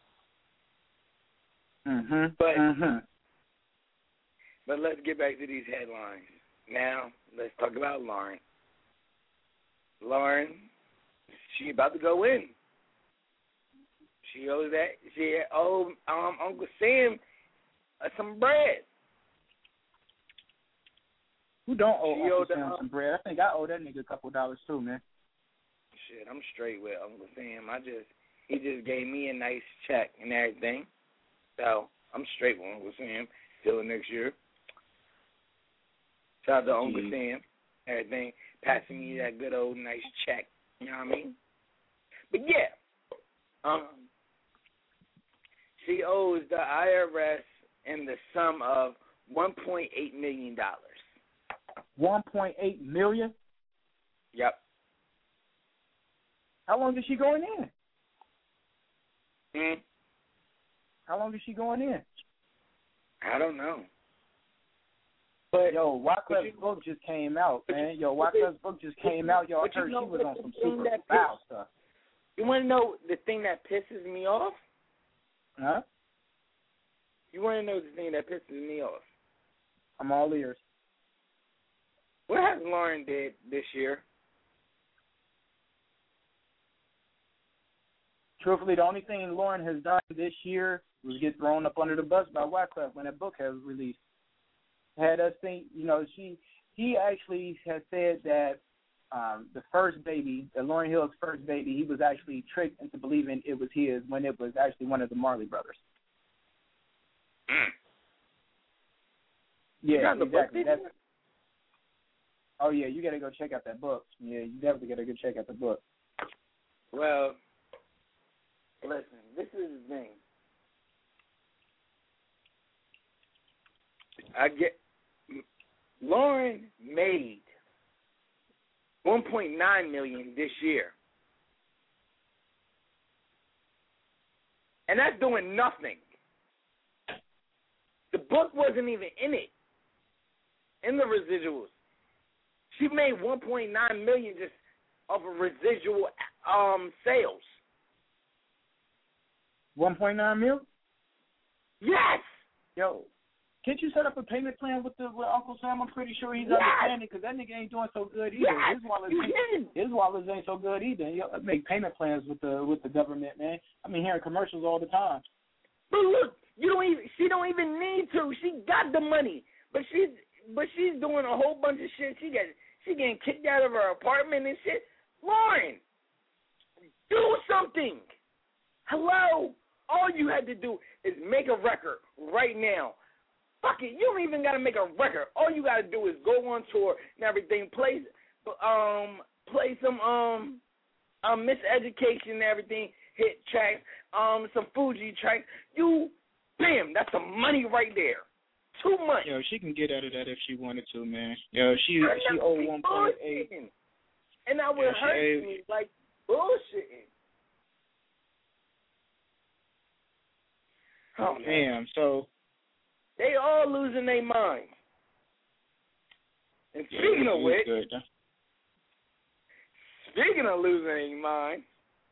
But let's get back to these headlines. Now, let's talk about Lauren. Lauren, she about to go in. She owes that. She owed Uncle Sam some bread. Who don't owe Uncle Sam some bread? I think I owe that nigga a couple dollars too, man. Shit, I'm straight with Uncle Sam. He just gave me a nice check and everything. So I'm straight with Uncle Sam till next year. Shout out to Uncle Sam. Everything. Passing me that good old nice check. You know what I mean? But yeah. She owes the IRS in the sum of $1.8 million. $1.8 million? Yep. How long is she going in? Hmm? How long is she going in? I don't know. But yo, Wyclef's book just came out, man. Wyclef's book just came out. Yo, I heard she was on some super foul stuff. You want to know the thing that pisses me off? Huh? You want to know the thing that pisses me off? I'm all ears. What has Lauren did this year? Truthfully, the only thing Lauren has done this year was get thrown up under the bus by Wyclef when that book has released. Had us think, he actually has said that the first baby, that Lauryn Hill's first baby, he was actually tricked into believing it was his when it was actually one of the Marley brothers. Yeah, exactly. Oh, yeah, you got to go check out that book. Yeah, you definitely got to go check out the book. Well, listen, this is the thing. Lauren made $1.9 million this year. And that's doing nothing. The book wasn't even in it, in the residuals. She made $1.9 million just off of residual sales. 1.9 mil? Yes. Yo, can't you set up a payment plan with Uncle Sam? I'm pretty sure he's understanding because that nigga ain't doing so good either. Yes, his wallets ain't so good either. You make payment plans with the government, man. I mean, hearing commercials all the time. But look, she don't even need to. She got the money, but she's doing a whole bunch of shit. She getting kicked out of her apartment and shit. Lauren, do something. Hello, all you had to do is make a record right now. Fuck it, you don't even got to make a record. All you got to do is go on tour and everything. Play some Miseducation and everything. Hit tracks, some Fuji tracks. Bam, that's some money right there. Too much. Yo, she can get out of that if she wanted to, man. Yo, she owed 1.8. And I would hurt me like bullshitting. Oh, damn, so they all losing their minds. And speaking of which, speaking of losing their mind,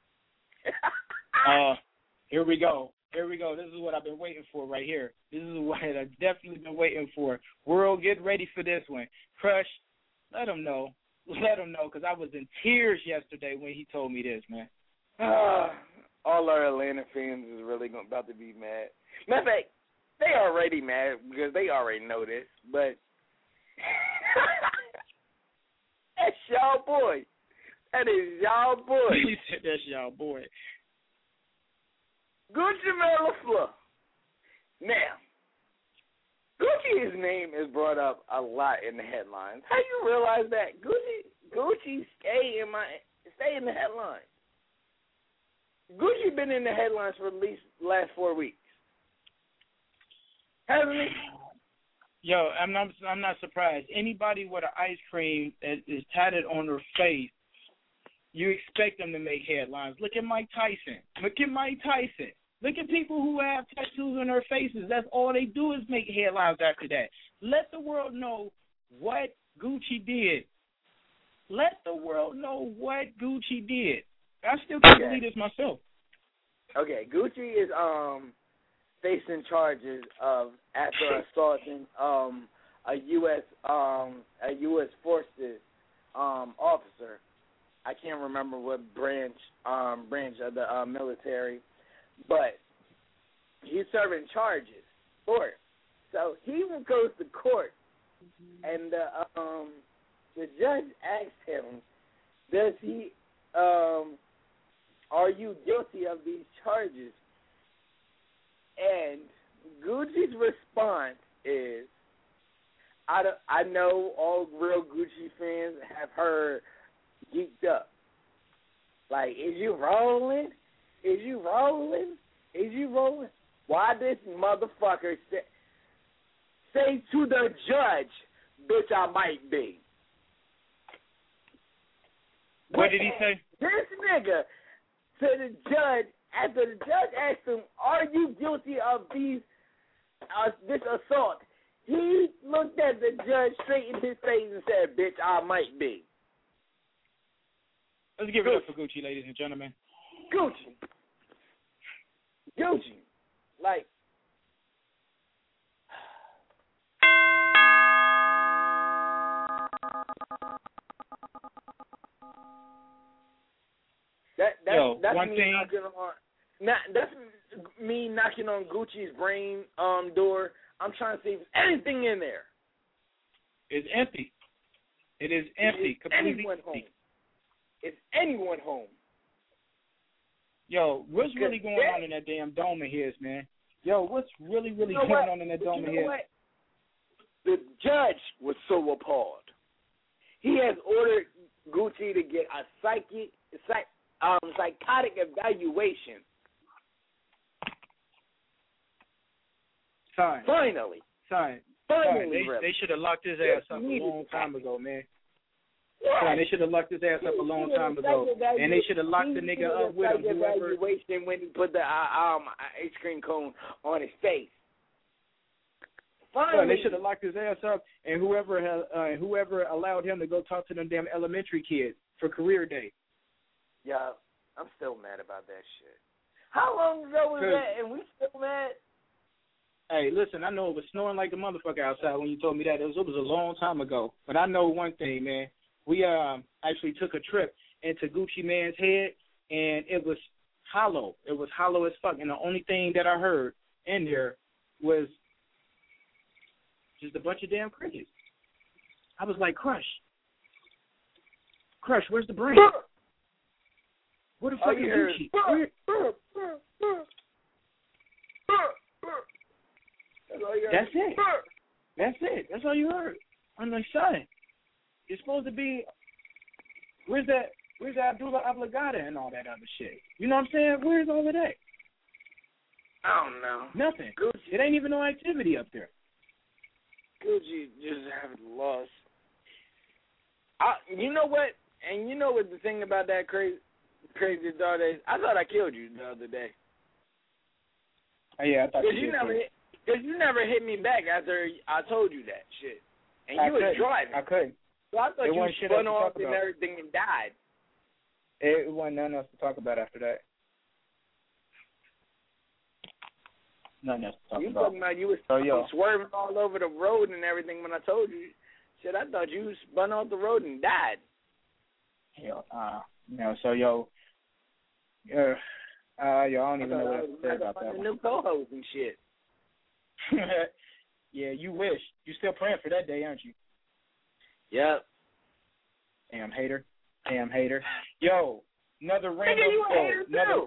here we go. This is what I've been waiting for right here. This is what I've definitely been waiting for. World, get ready for this one. Crush, let them know. Because I was in tears yesterday when he told me this, man. All our Atlanta fans is really about to be mad. Matter of fact, they already mad because they already know this, but that's y'all boy. That is y'all boy. He said that's y'all boy. Gucci Mane LaFleur. Now, Gucci's name is brought up a lot in the headlines. How you realize that? Gucci stay in the headlines. Gucci been in the headlines for at least last 4 weeks. Hasn't he? Yo, I'm not surprised. Anybody with an ice cream that is tatted on their face, you expect them to make headlines. Look at Mike Tyson. Look at people who have tattoos on their faces. That's all they do is make headlines after that. Let the world know what Gucci did. I still can't believe this myself. Okay, Gucci is facing charges of after assaulting a U.S. Forces officer. I can't remember what branch of the military, but he's serving charges for it. So he goes to court, and the judge asked him, "Does he? Are you guilty of these charges?" And Gucci's response is, I know all real Gucci fans have heard geeked up. Like, is you rolling? Is you rolling? Is you rolling? Why this motherfucker say to the judge, "Bitch, I might be"? What did he say? This nigga to the judge, after the judge asked him, "Are you guilty of this assault?" He looked at the judge straight in his face and said, "Bitch, I might be." Let's give it up for Gucci, ladies and gentlemen. Gucci. Like, that's one me thing. That's me knocking on Gucci's brain door. I'm trying to see if there's anything in there. It's empty. It is empty. Completely empty. Is anyone home? Yo, what's really going on in that damn dome of his, man? Yo, what's really going on in that dome of his? The judge was so appalled. He has ordered Gucci to get a psychotic evaluation. Finally. They should have locked his ass up a long time ago, man. Son, they should have locked his ass up a long time ago, and they should have locked the nigga up with him. Evaluation when he put the ice cream cone on his face. Finally, son, they should have locked his ass up, and whoever allowed him to go talk to them damn elementary kids for career day. Yeah, I'm still mad about that shit. How long ago was that, and we still mad? Hey, listen, I know it was snoring like a motherfucker outside when you told me that. It was a long time ago. But I know one thing, man. We actually took a trip into Gucci Man's head, and it was hollow. It was hollow as fuck. And the only thing that I heard in there was just a bunch of damn crickets. I was like, Crush, where's the brain? Where the fuck is Gucci? That's it. That's all you heard. I'm like, son, it's supposed to be. Where's Abdullah Oblongata and all that other shit? You know what I'm saying? Where's all of that? I don't know. Nothing. Gucci. It ain't even no activity up there. Gucci just haven't lost. You know what? And you know what the thing about that crazy dog is? I thought I killed you the other day. Oh, yeah, I thought you did. Because you never hit me back after I told you that shit. And you was driving. I couldn't. So I thought you spun off and everything and died. It wasn't nothing else to talk about after that. Nothing else to talk about. Talking about you was swerving all over the road and everything when I told you. Shit, I thought you spun off the road and died. So I don't even know what to say about that one. New co-host and shit. Yeah, you wish. You still praying for that day, aren't you? Yep. Damn hater. Yo, another random. You a hater too.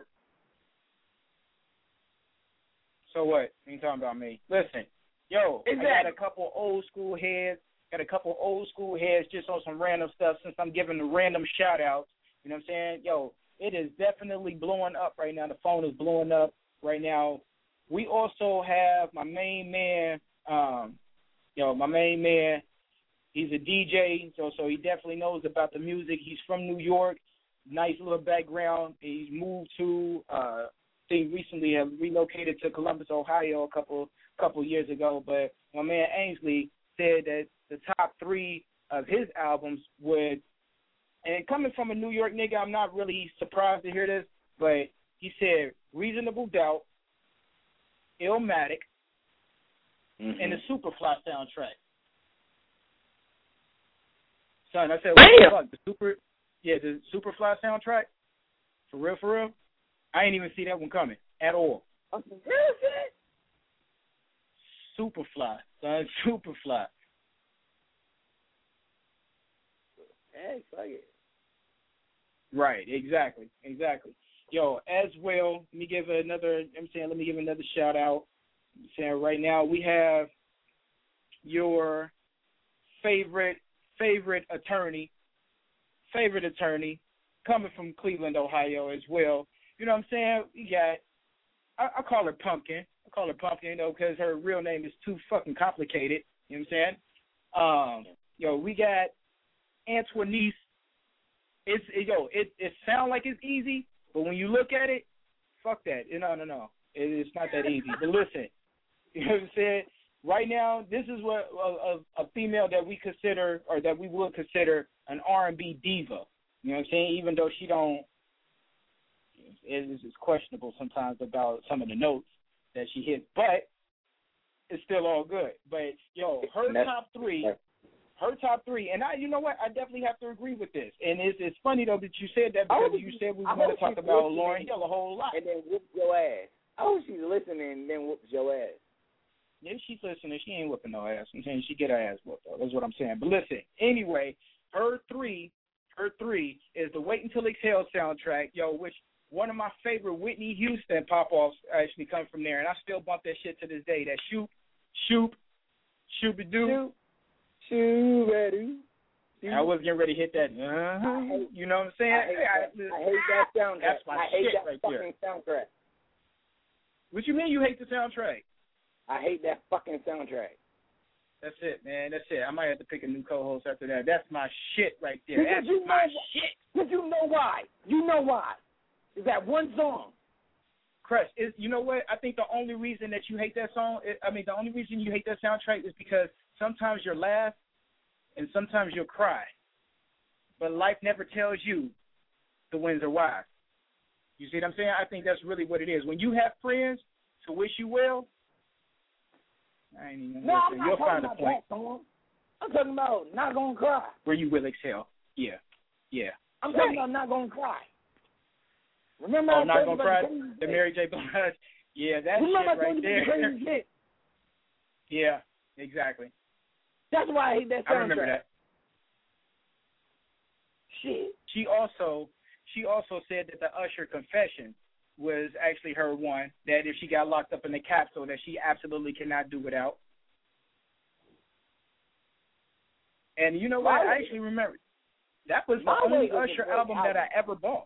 So what? You talking about me? Listen, yo, I got a couple old school heads. Just on some random stuff since I'm giving the random shout outs. You know what I'm saying? Yo, it is definitely blowing up right now. The phone is blowing up right now. We also have my main man, he's a DJ, so he definitely knows about the music. He's from New York. Nice little background. He's moved to, recently have relocated to Columbus, Ohio a couple years ago. But my man Ainsley said that the top 3 of his albums would, and coming from a New York nigga, I'm not really surprised to hear this, but he said Reasonable Doubt, Illmatic, and the Superfly soundtrack. Son, I said, what the fuck? The Superfly soundtrack? For real? I ain't even see that one coming. at all. I'm some real shit. Super fly, son. Super fly. Hey, fuck it. Right, exactly. Yo, as well, let me give another shout out. I'm saying right now we have your favorite attorney coming from Cleveland, Ohio as well. You know what I'm saying? We got, I call her Pumpkin. You know, because her real name is too fucking complicated. You know what I'm saying? We got Antoinette. It sounds like it's easy, but when you look at it, fuck that. No. It's not that easy. But listen, you know what I'm saying? Right now, this is what a female that we consider, or that we would consider, an R&B diva. You know what I'm saying? Even though she don't, it's questionable sometimes about some of the notes that she hits, but it's still all good. But her top three, and you know what? I definitely have to agree with this. And it's funny though that you said that, because you said we were going to talk about Lauryn Hill a whole lot, and then whoop your ass. I hope she's listening and then whoops your ass. Yeah, she's listening. She ain't whipping no ass. I'm saying she get her ass whooped though. That's what I'm saying. But listen, anyway, her three is the Wait Until Exhale soundtrack, which one of my favorite Whitney Houston pop-offs actually come from there, and I still bump that shit to this day. That shoop-a-doo. Shoop-a-doo. I was getting ready to hit that. You know what I'm saying? I hate that soundtrack. That's my shit right there. Fucking soundtrack. What you mean you hate the soundtrack? I hate that fucking soundtrack. That's it, man. That's it. I might have to pick a new co-host after that. That's my shit right there. That's my shit. Because you know why. It's that one song. Crush, you know what? I think the only reason that you hate that song, the only reason you hate that soundtrack is because sometimes you'll laugh and sometimes you'll cry. But life never tells you the wins or why. You see what I'm saying? I think that's really what it is. When you have friends to wish you well, I ain't even you'll find a point. I'm talking about Not Gonna Cry. Where you will exhale. Yeah. I'm talking about Not Gonna Cry. Remember Not Gonna Cry, the Mary J. Blige. Yeah, that shit right there. Shit. Yeah, exactly. That's why I hate that soundtrack. I remember that. Shit. She also said that the Usher confession was actually her one, that if she got locked up in the capsule that she absolutely cannot do without. And you know what? I actually remember. That was the only Usher album that I ever bought.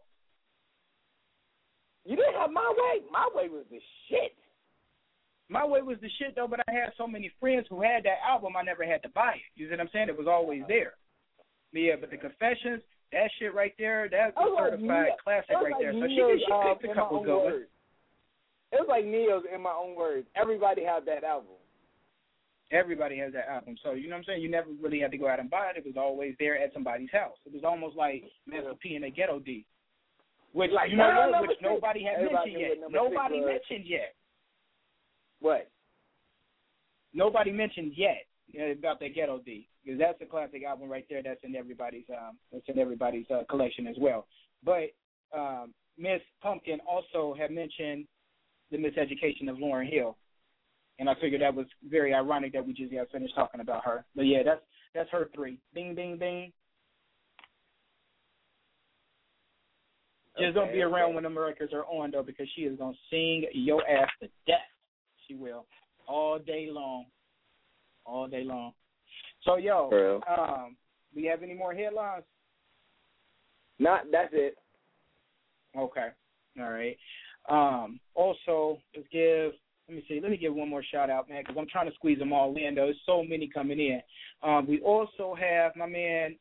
You didn't have My Way? My Way was the shit. My Way was the shit, though, but I had so many friends who had that album, I never had to buy it. You see what I'm saying? It was always there. But the Confessions, that shit right there, that's a certified classic right there. So she picked a couple good ones. It was like Neo's In My Own Words. Everybody had that album. Everybody has that album. So, you know what I'm saying? You never really had to go out and buy it. It was always there at somebody's house. It was almost like Master P and a Ghetto D. Which, like, you know what? Which nobody had mentioned yet. Nobody mentioned yet. What? Nobody mentioned yet about that Ghetto D, because that's a classic album right there. That's in everybody's collection as well. But Miss Pumpkin also had mentioned the Miseducation of Lauryn Hill, and I figured that was very ironic that we just got finished talking about her. But yeah, that's her three. Bing, bing, bing. Just don't be around when the records are on, though, because she is going to sing your ass to death. She will. All day long. All day long. So, we have any more headlines? That's it. Okay. All right. Also, let me give one more shout out, man, because I'm trying to squeeze them all in, though. There's so many coming in. We also have my man,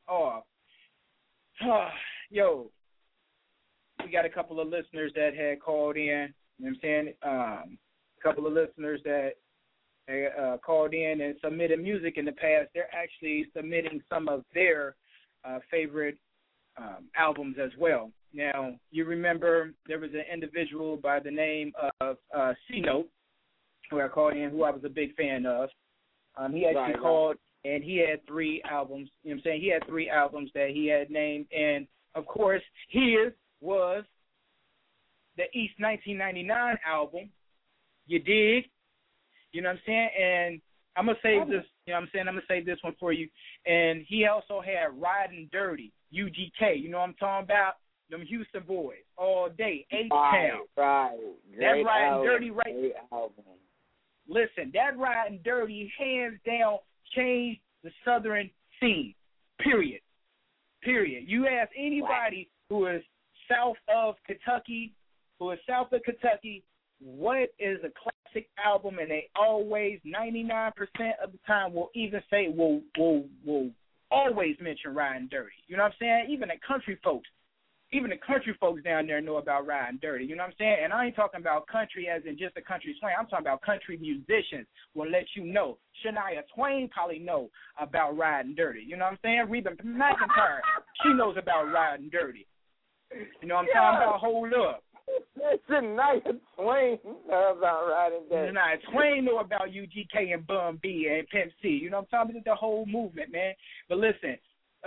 we got a couple of listeners that had called in, you know what I'm saying? A couple of listeners that called in and submitted music in the past. They're actually submitting some of their favorite albums as well. Now, you remember there was an individual by the name of C-Note who I called in, who I was a big fan of. He actually called, and he had 3 albums. You know what I'm saying? He had 3 albums that he had named, and, of course, his was the East 1999 album. You dig? You know what I'm saying? And I'm going to save this, you know what I'm saying? I'm going to save this one for you. And he also had Riding Dirty, UGK. You know what I'm talking about? Them Houston boys, all day, H-Town. Right. That Riding album. Dirty Great album. Listen, that Riding Dirty, hands down, changed the Southern scene, period. You ask anybody who is south of Kentucky, what is a classic album, and they always, 99% of the time, will even say, will always mention Riding Dirty. You know what I'm saying? Even the country folks down there know about Riding Dirty. You know what I'm saying? And I ain't talking about country as in just a country slang. I'm talking about country musicians will let you know. Shania Twain probably know about Riding Dirty. You know what I'm saying? Reba McEntire, she knows about Riding Dirty. You know what I'm talking about? Hold up. Shania Twain knows about Riding Dirty. Shania Twain know about UGK and Bun B and Pimp C. You know what I'm talking about? The whole movement, man. But listen,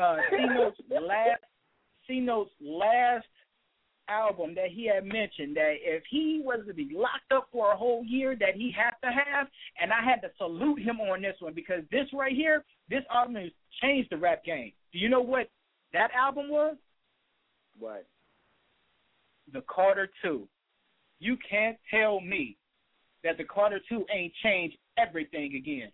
C-Note's last album that he had mentioned, that if he was to be locked up for a whole year, that he had to have, and I had to salute him on this one, because this right here, this album has changed the rap game. Do you know what that album was? What? The Carter 2. You can't tell me that the Carter 2 ain't changed everything again.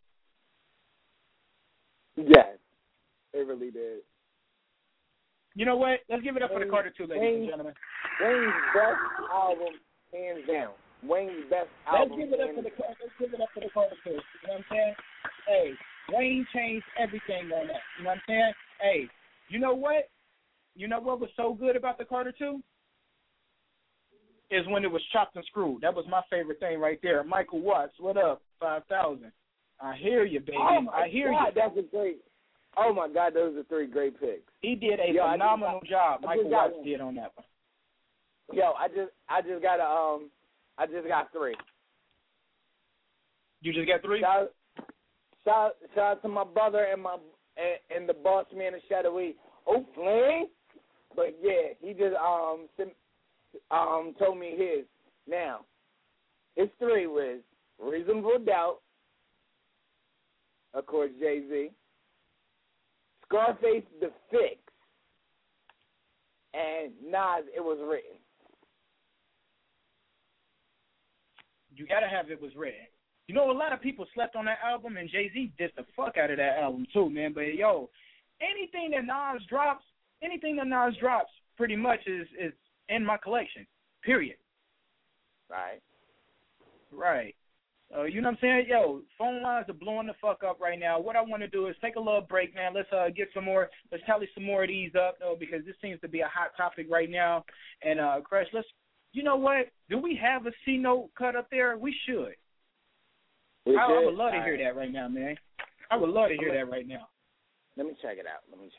Yes, it really did. You know what? Let's give it up for the Carter 2, ladies and gentlemen. Wayne's best album, hands down. Wayne's best album. Let's give it up for the Carter 2. You know what I'm saying? Hey, Wayne changed everything on that. You know what I'm saying? Hey, you know what? You know what was so good about the Carter 2? Is when it was chopped and screwed. That was my favorite thing right there. Michael Watts, what up? 5,000. I hear you, baby. I hear you. That's a great. Oh my God, those are 3 great picks. He did a phenomenal job. Michael Watts did on that one. Yo, I just got 3. You just got 3? Shout out to my brother and the boss man of Shadowy, Oakland. But yeah, he just told me his. Now, his 3 was Reasonable Doubt, of course, Jay-Z, Scarface, The Fix, and Nas, It Was Written. You gotta have It Was Written. You know, a lot of people slept on that album, and Jay-Z did the fuck out of that album too, man. But yo, anything that Nas drops, pretty much is in my collection. Period. Right. You know what I'm saying? Yo, phone lines are blowing the fuck up right now. What I want to do is take a little break, man. Let's let's tally some more of these up, though, because this seems to be a hot topic right now. And, Crush, you know what? Do we have a C-Note cut up there? We should. I would love to hear that right now, man. I would love to hear that right now. Let me check it out.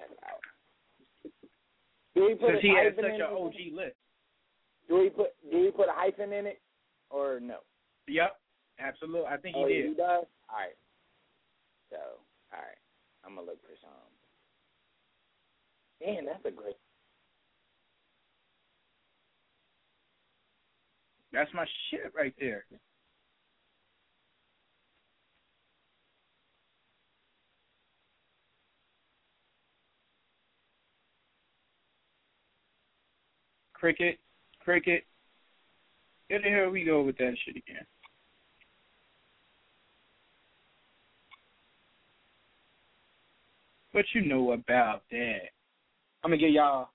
Because he has such an OG list. Do he put a hyphen in it or no? Yep, absolutely. I think he did. He does? All right. So, all right. I'm going to look for some. Man, that's a great. That's my shit right there. Cricket. Where the hell we go with that shit again? What you know about that? I'm going to give y'all,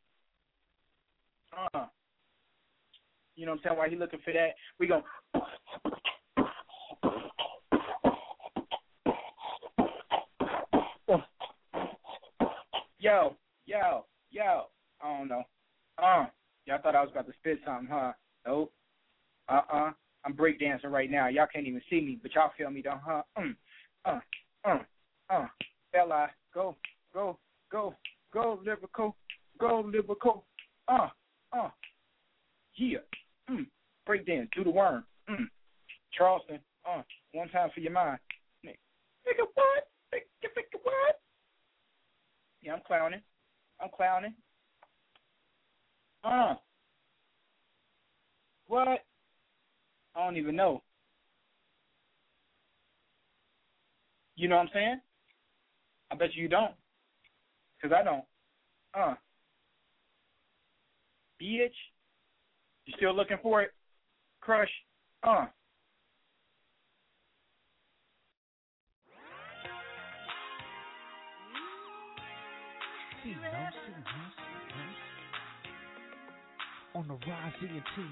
you know what I'm saying, while he looking for that, we go. Yo, I don't know. Y'all thought I was about to spit something, huh? Nope. I'm breakdancing right now. Y'all can't even see me, but y'all feel me though, huh? L.I. Go, Liverpool. Yeah. Breakdance, do the worm. Charleston, one time for your mind. Nigga, what? Nigga, what? Yeah, I'm clowning. What? I don't even know. You know what I'm saying? I bet you don't. Because I don't. Bitch. You still looking for it? Crush. On the rise, ENT.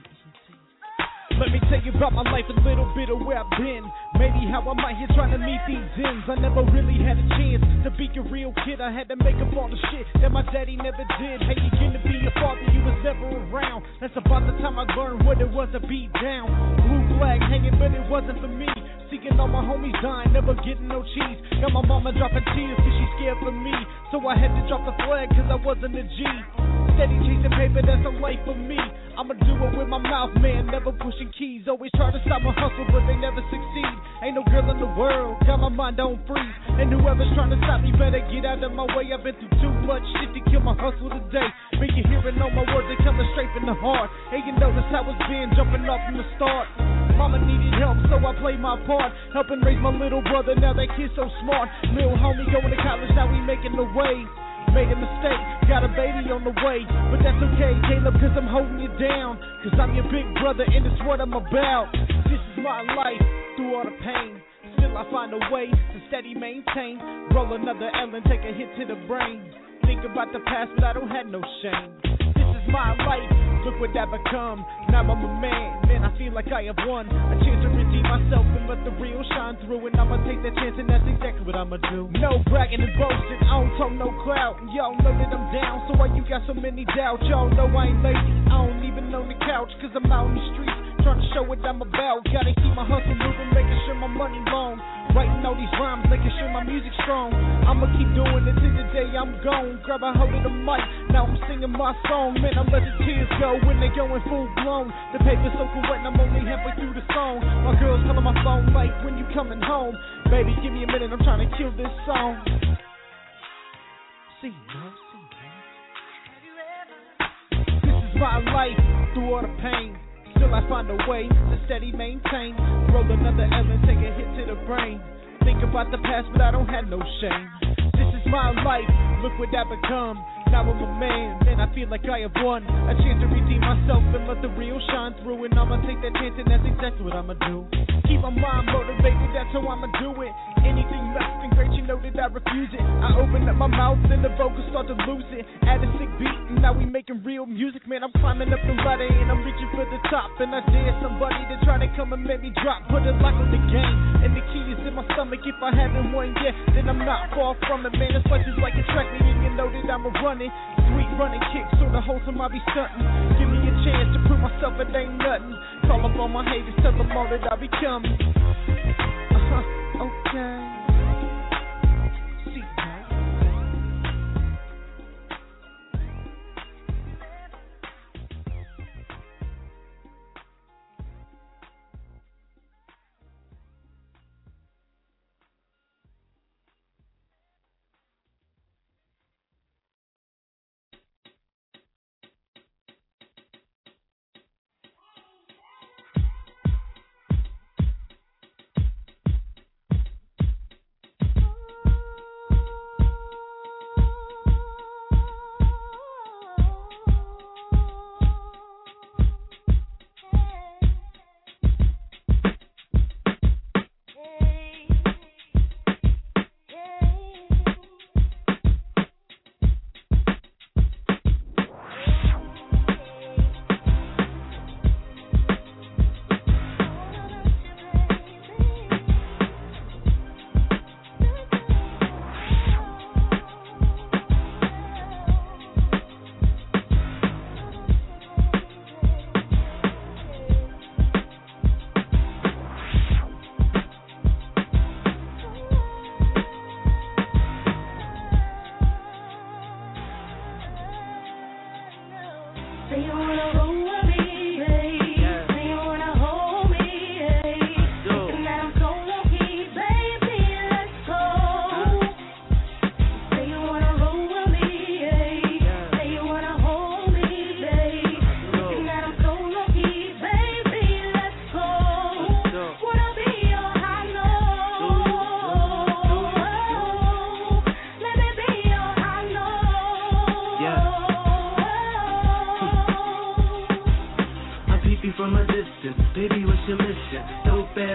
Let me tell you about my life, a little bit of where I've been. Maybe how I'm out here trying to meet these ends. I never really had a chance to be a real kid. I had to make up all the shit that my daddy never did. Hey, you gonna be a father, you was never around. That's about the time I learned what it was to be down. Blue flag hanging, but it wasn't for me. Seeking all my homies dying, never getting no cheese. Got my mama dropping tears cause she's scared for me. So I had to drop the flag cause I wasn't a G. Steady chasing paper, that's a life for me. I'ma do it with my mouth, man, never pushing keys. Always try to stop my hustle, but they never succeed. Ain't no girl in the world, got my mind on freeze. And whoever's trying to stop me better get out of my way. I've been through too much shit to kill my hustle today. Make you hearing all my words, they coming straight from the heart. Hey, you notice how it's been jumping off from the start. Mama needed help, so I played my part. Helping raise my little brother, now that kid's so smart. Little homie going to college, now we making the way. Made a mistake, got a baby on the way. But that's okay, Caleb, cause I'm holding you down. Cause I'm your big brother and it's what I'm about. This is my life, through all the pain. Still I find a way to steady maintain. Roll another L and take a hit to the brain. Think about the past, but I don't have no shame. This is my life, look what I've become. Now I'm a man, I feel like I have won. A chance to redeem myself and let the real shine through. And I'ma take that chance and that's exactly what I'ma do. No bragging and boasting, I don't talk no clout. Y'all know that I'm down, so why you got so many doubts? Y'all know I ain't lazy, I don't even own the couch. Cause I'm out in the streets, trying to show what I'm about. Gotta keep my hustle moving, making sure my money long. Writing all these rhymes, making sure my music's strong. I'ma keep doing it till the day I'm gone. Grab a hold of the mic, now I'm singing my song. Man, I'm letting tears go when they going full blown. The paper's so correct, I'm only halfway through the song. My girl's calling my phone like, when you coming home? Baby, give me a minute, I'm trying to kill this song. See, man. This is my life, through all the pain. Still I find a way to steady maintain. Roll another L and take a hit to the brain. Think about the past, but I don't have no shame. This is my life, look what I've become. Now I'm a man, and I feel like I have won. A chance to redeem myself and let the real shine through. And I'ma take that chance and that's exactly what I'ma do. Keep my mind motivated, that's how I'ma do it. Anything less than great, you know that I refuse it. I open up my mouth and the vocals start to lose it. Add a sick beat and now we making real music. Man, I'm climbing up the ladder and I'm reaching for the top. And I dare somebody to try to come and make me drop. Put a lock on the game and the key is in my stomach. If I haven't won yet, then I'm not far from it. Man, this life is like a track meet and you know that I'ma run it. Sweet running kicks, so the whole time I be stunting. Give me a chance to prove myself, it ain't nothing. Call up all my haters, tell them all that I become. Okay.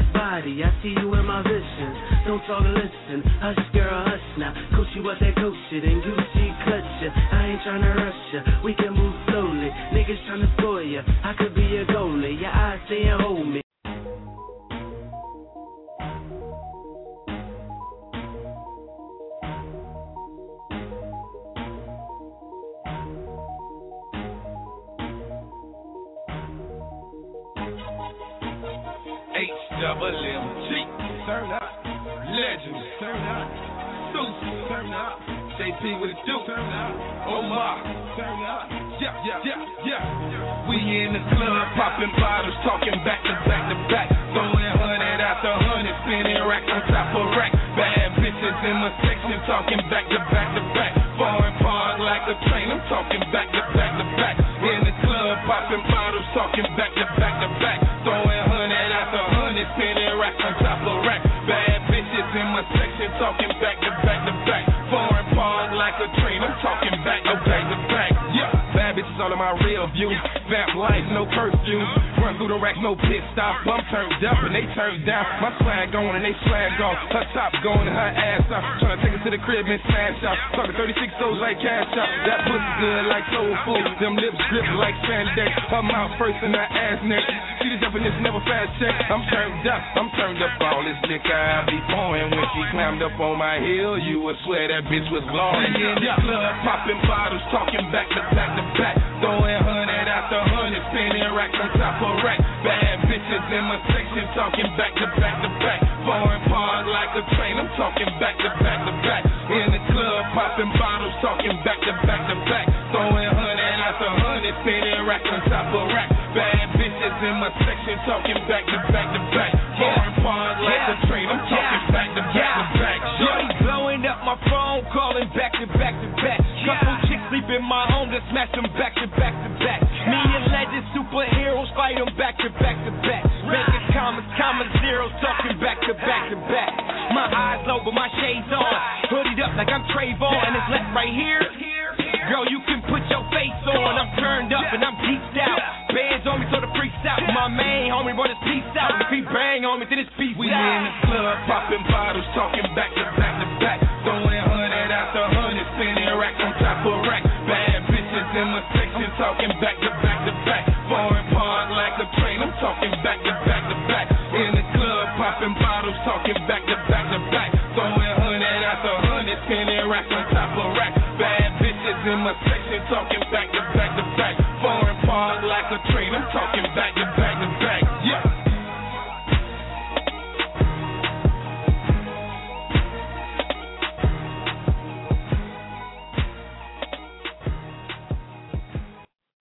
that body, I see you in my vision. Don't talk, listen, hush girl, hush now. Coach you what that coach shit and Gucci clutch ya. I ain't tryna rush ya, we can move slowly. Niggas tryna score ya, I could be a goalie. Your eyes saying hold me. HMMG, turn up. Legends, turn up. Suits, turn up. JP with a Duke, turn up. Omar, turn up. Yeah. We in the club, popping bottles, talking back to back to back. Throwing 100 after 100, spinning rack on top of rack. Bad bitches in my section, talking back to back to back. Foreign park like a train, I'm talking back to back to back. In the club, popping bottles, talking back to back to back. Throwing 100 after 100, spinning rack on top of rack. Bad bitches in my section, talking back to back to back. Foreign park like a train, I'm talking back to back to back. Yeah, bad bitches all in my real view. Vamp life, no curfew. Run through the racks, no pit stop. I'm turned up and they turned down. My swag on and they swag off. Her top going and her ass off. Tryna take her to the crib and smash out. Talking 36 souls like cash out. That pussy good like soul food. Them lips grip like spandex. Her mouth first and her ass next. See the definition, never fast check. I'm turned up all this liquor I be pouring. When she climbed up on my hill, you would swear that bitch was blowing. We in the club, popping bottles, talking back to back to back. Throwing 100 after 100, spinning racks on top of rack. Bad bitches in my section, talking back to back to back. Foreign park like a train, I'm talking back to back to back. In the club, popping bottles, talking back to back to back. Throwing 100 after 100, spinning racks on top of rack. Bad bitches in my section, talking back to back to back. Foreign park like a train, I'm talking back to back to back. Shorty blowing up my phone, calling back to back to back. Couple chicks sleep in my home, just smash them back to back to back. Me and legend superheroes fight them back to back to back. Making commas, zeros, talking back to back to back. My eyes low, but my shades on. Hoodied up like I'm Trayvon, and it's left right here. Girl, you can put your face on. I'm turned up and I'm geeked out. Bands on me, so the freaks out. My main homie run his piece out. If he bang on me, then it's peace out. We in the club, popping bottles, talking back to back to back. Throwing 100 after 100, spinning racks on top of rack. Bad bitches in my section, talking back to back to back. Foreign park like a train, I'm talking back to back to back. In the club, popping bottles, talking back to back to back.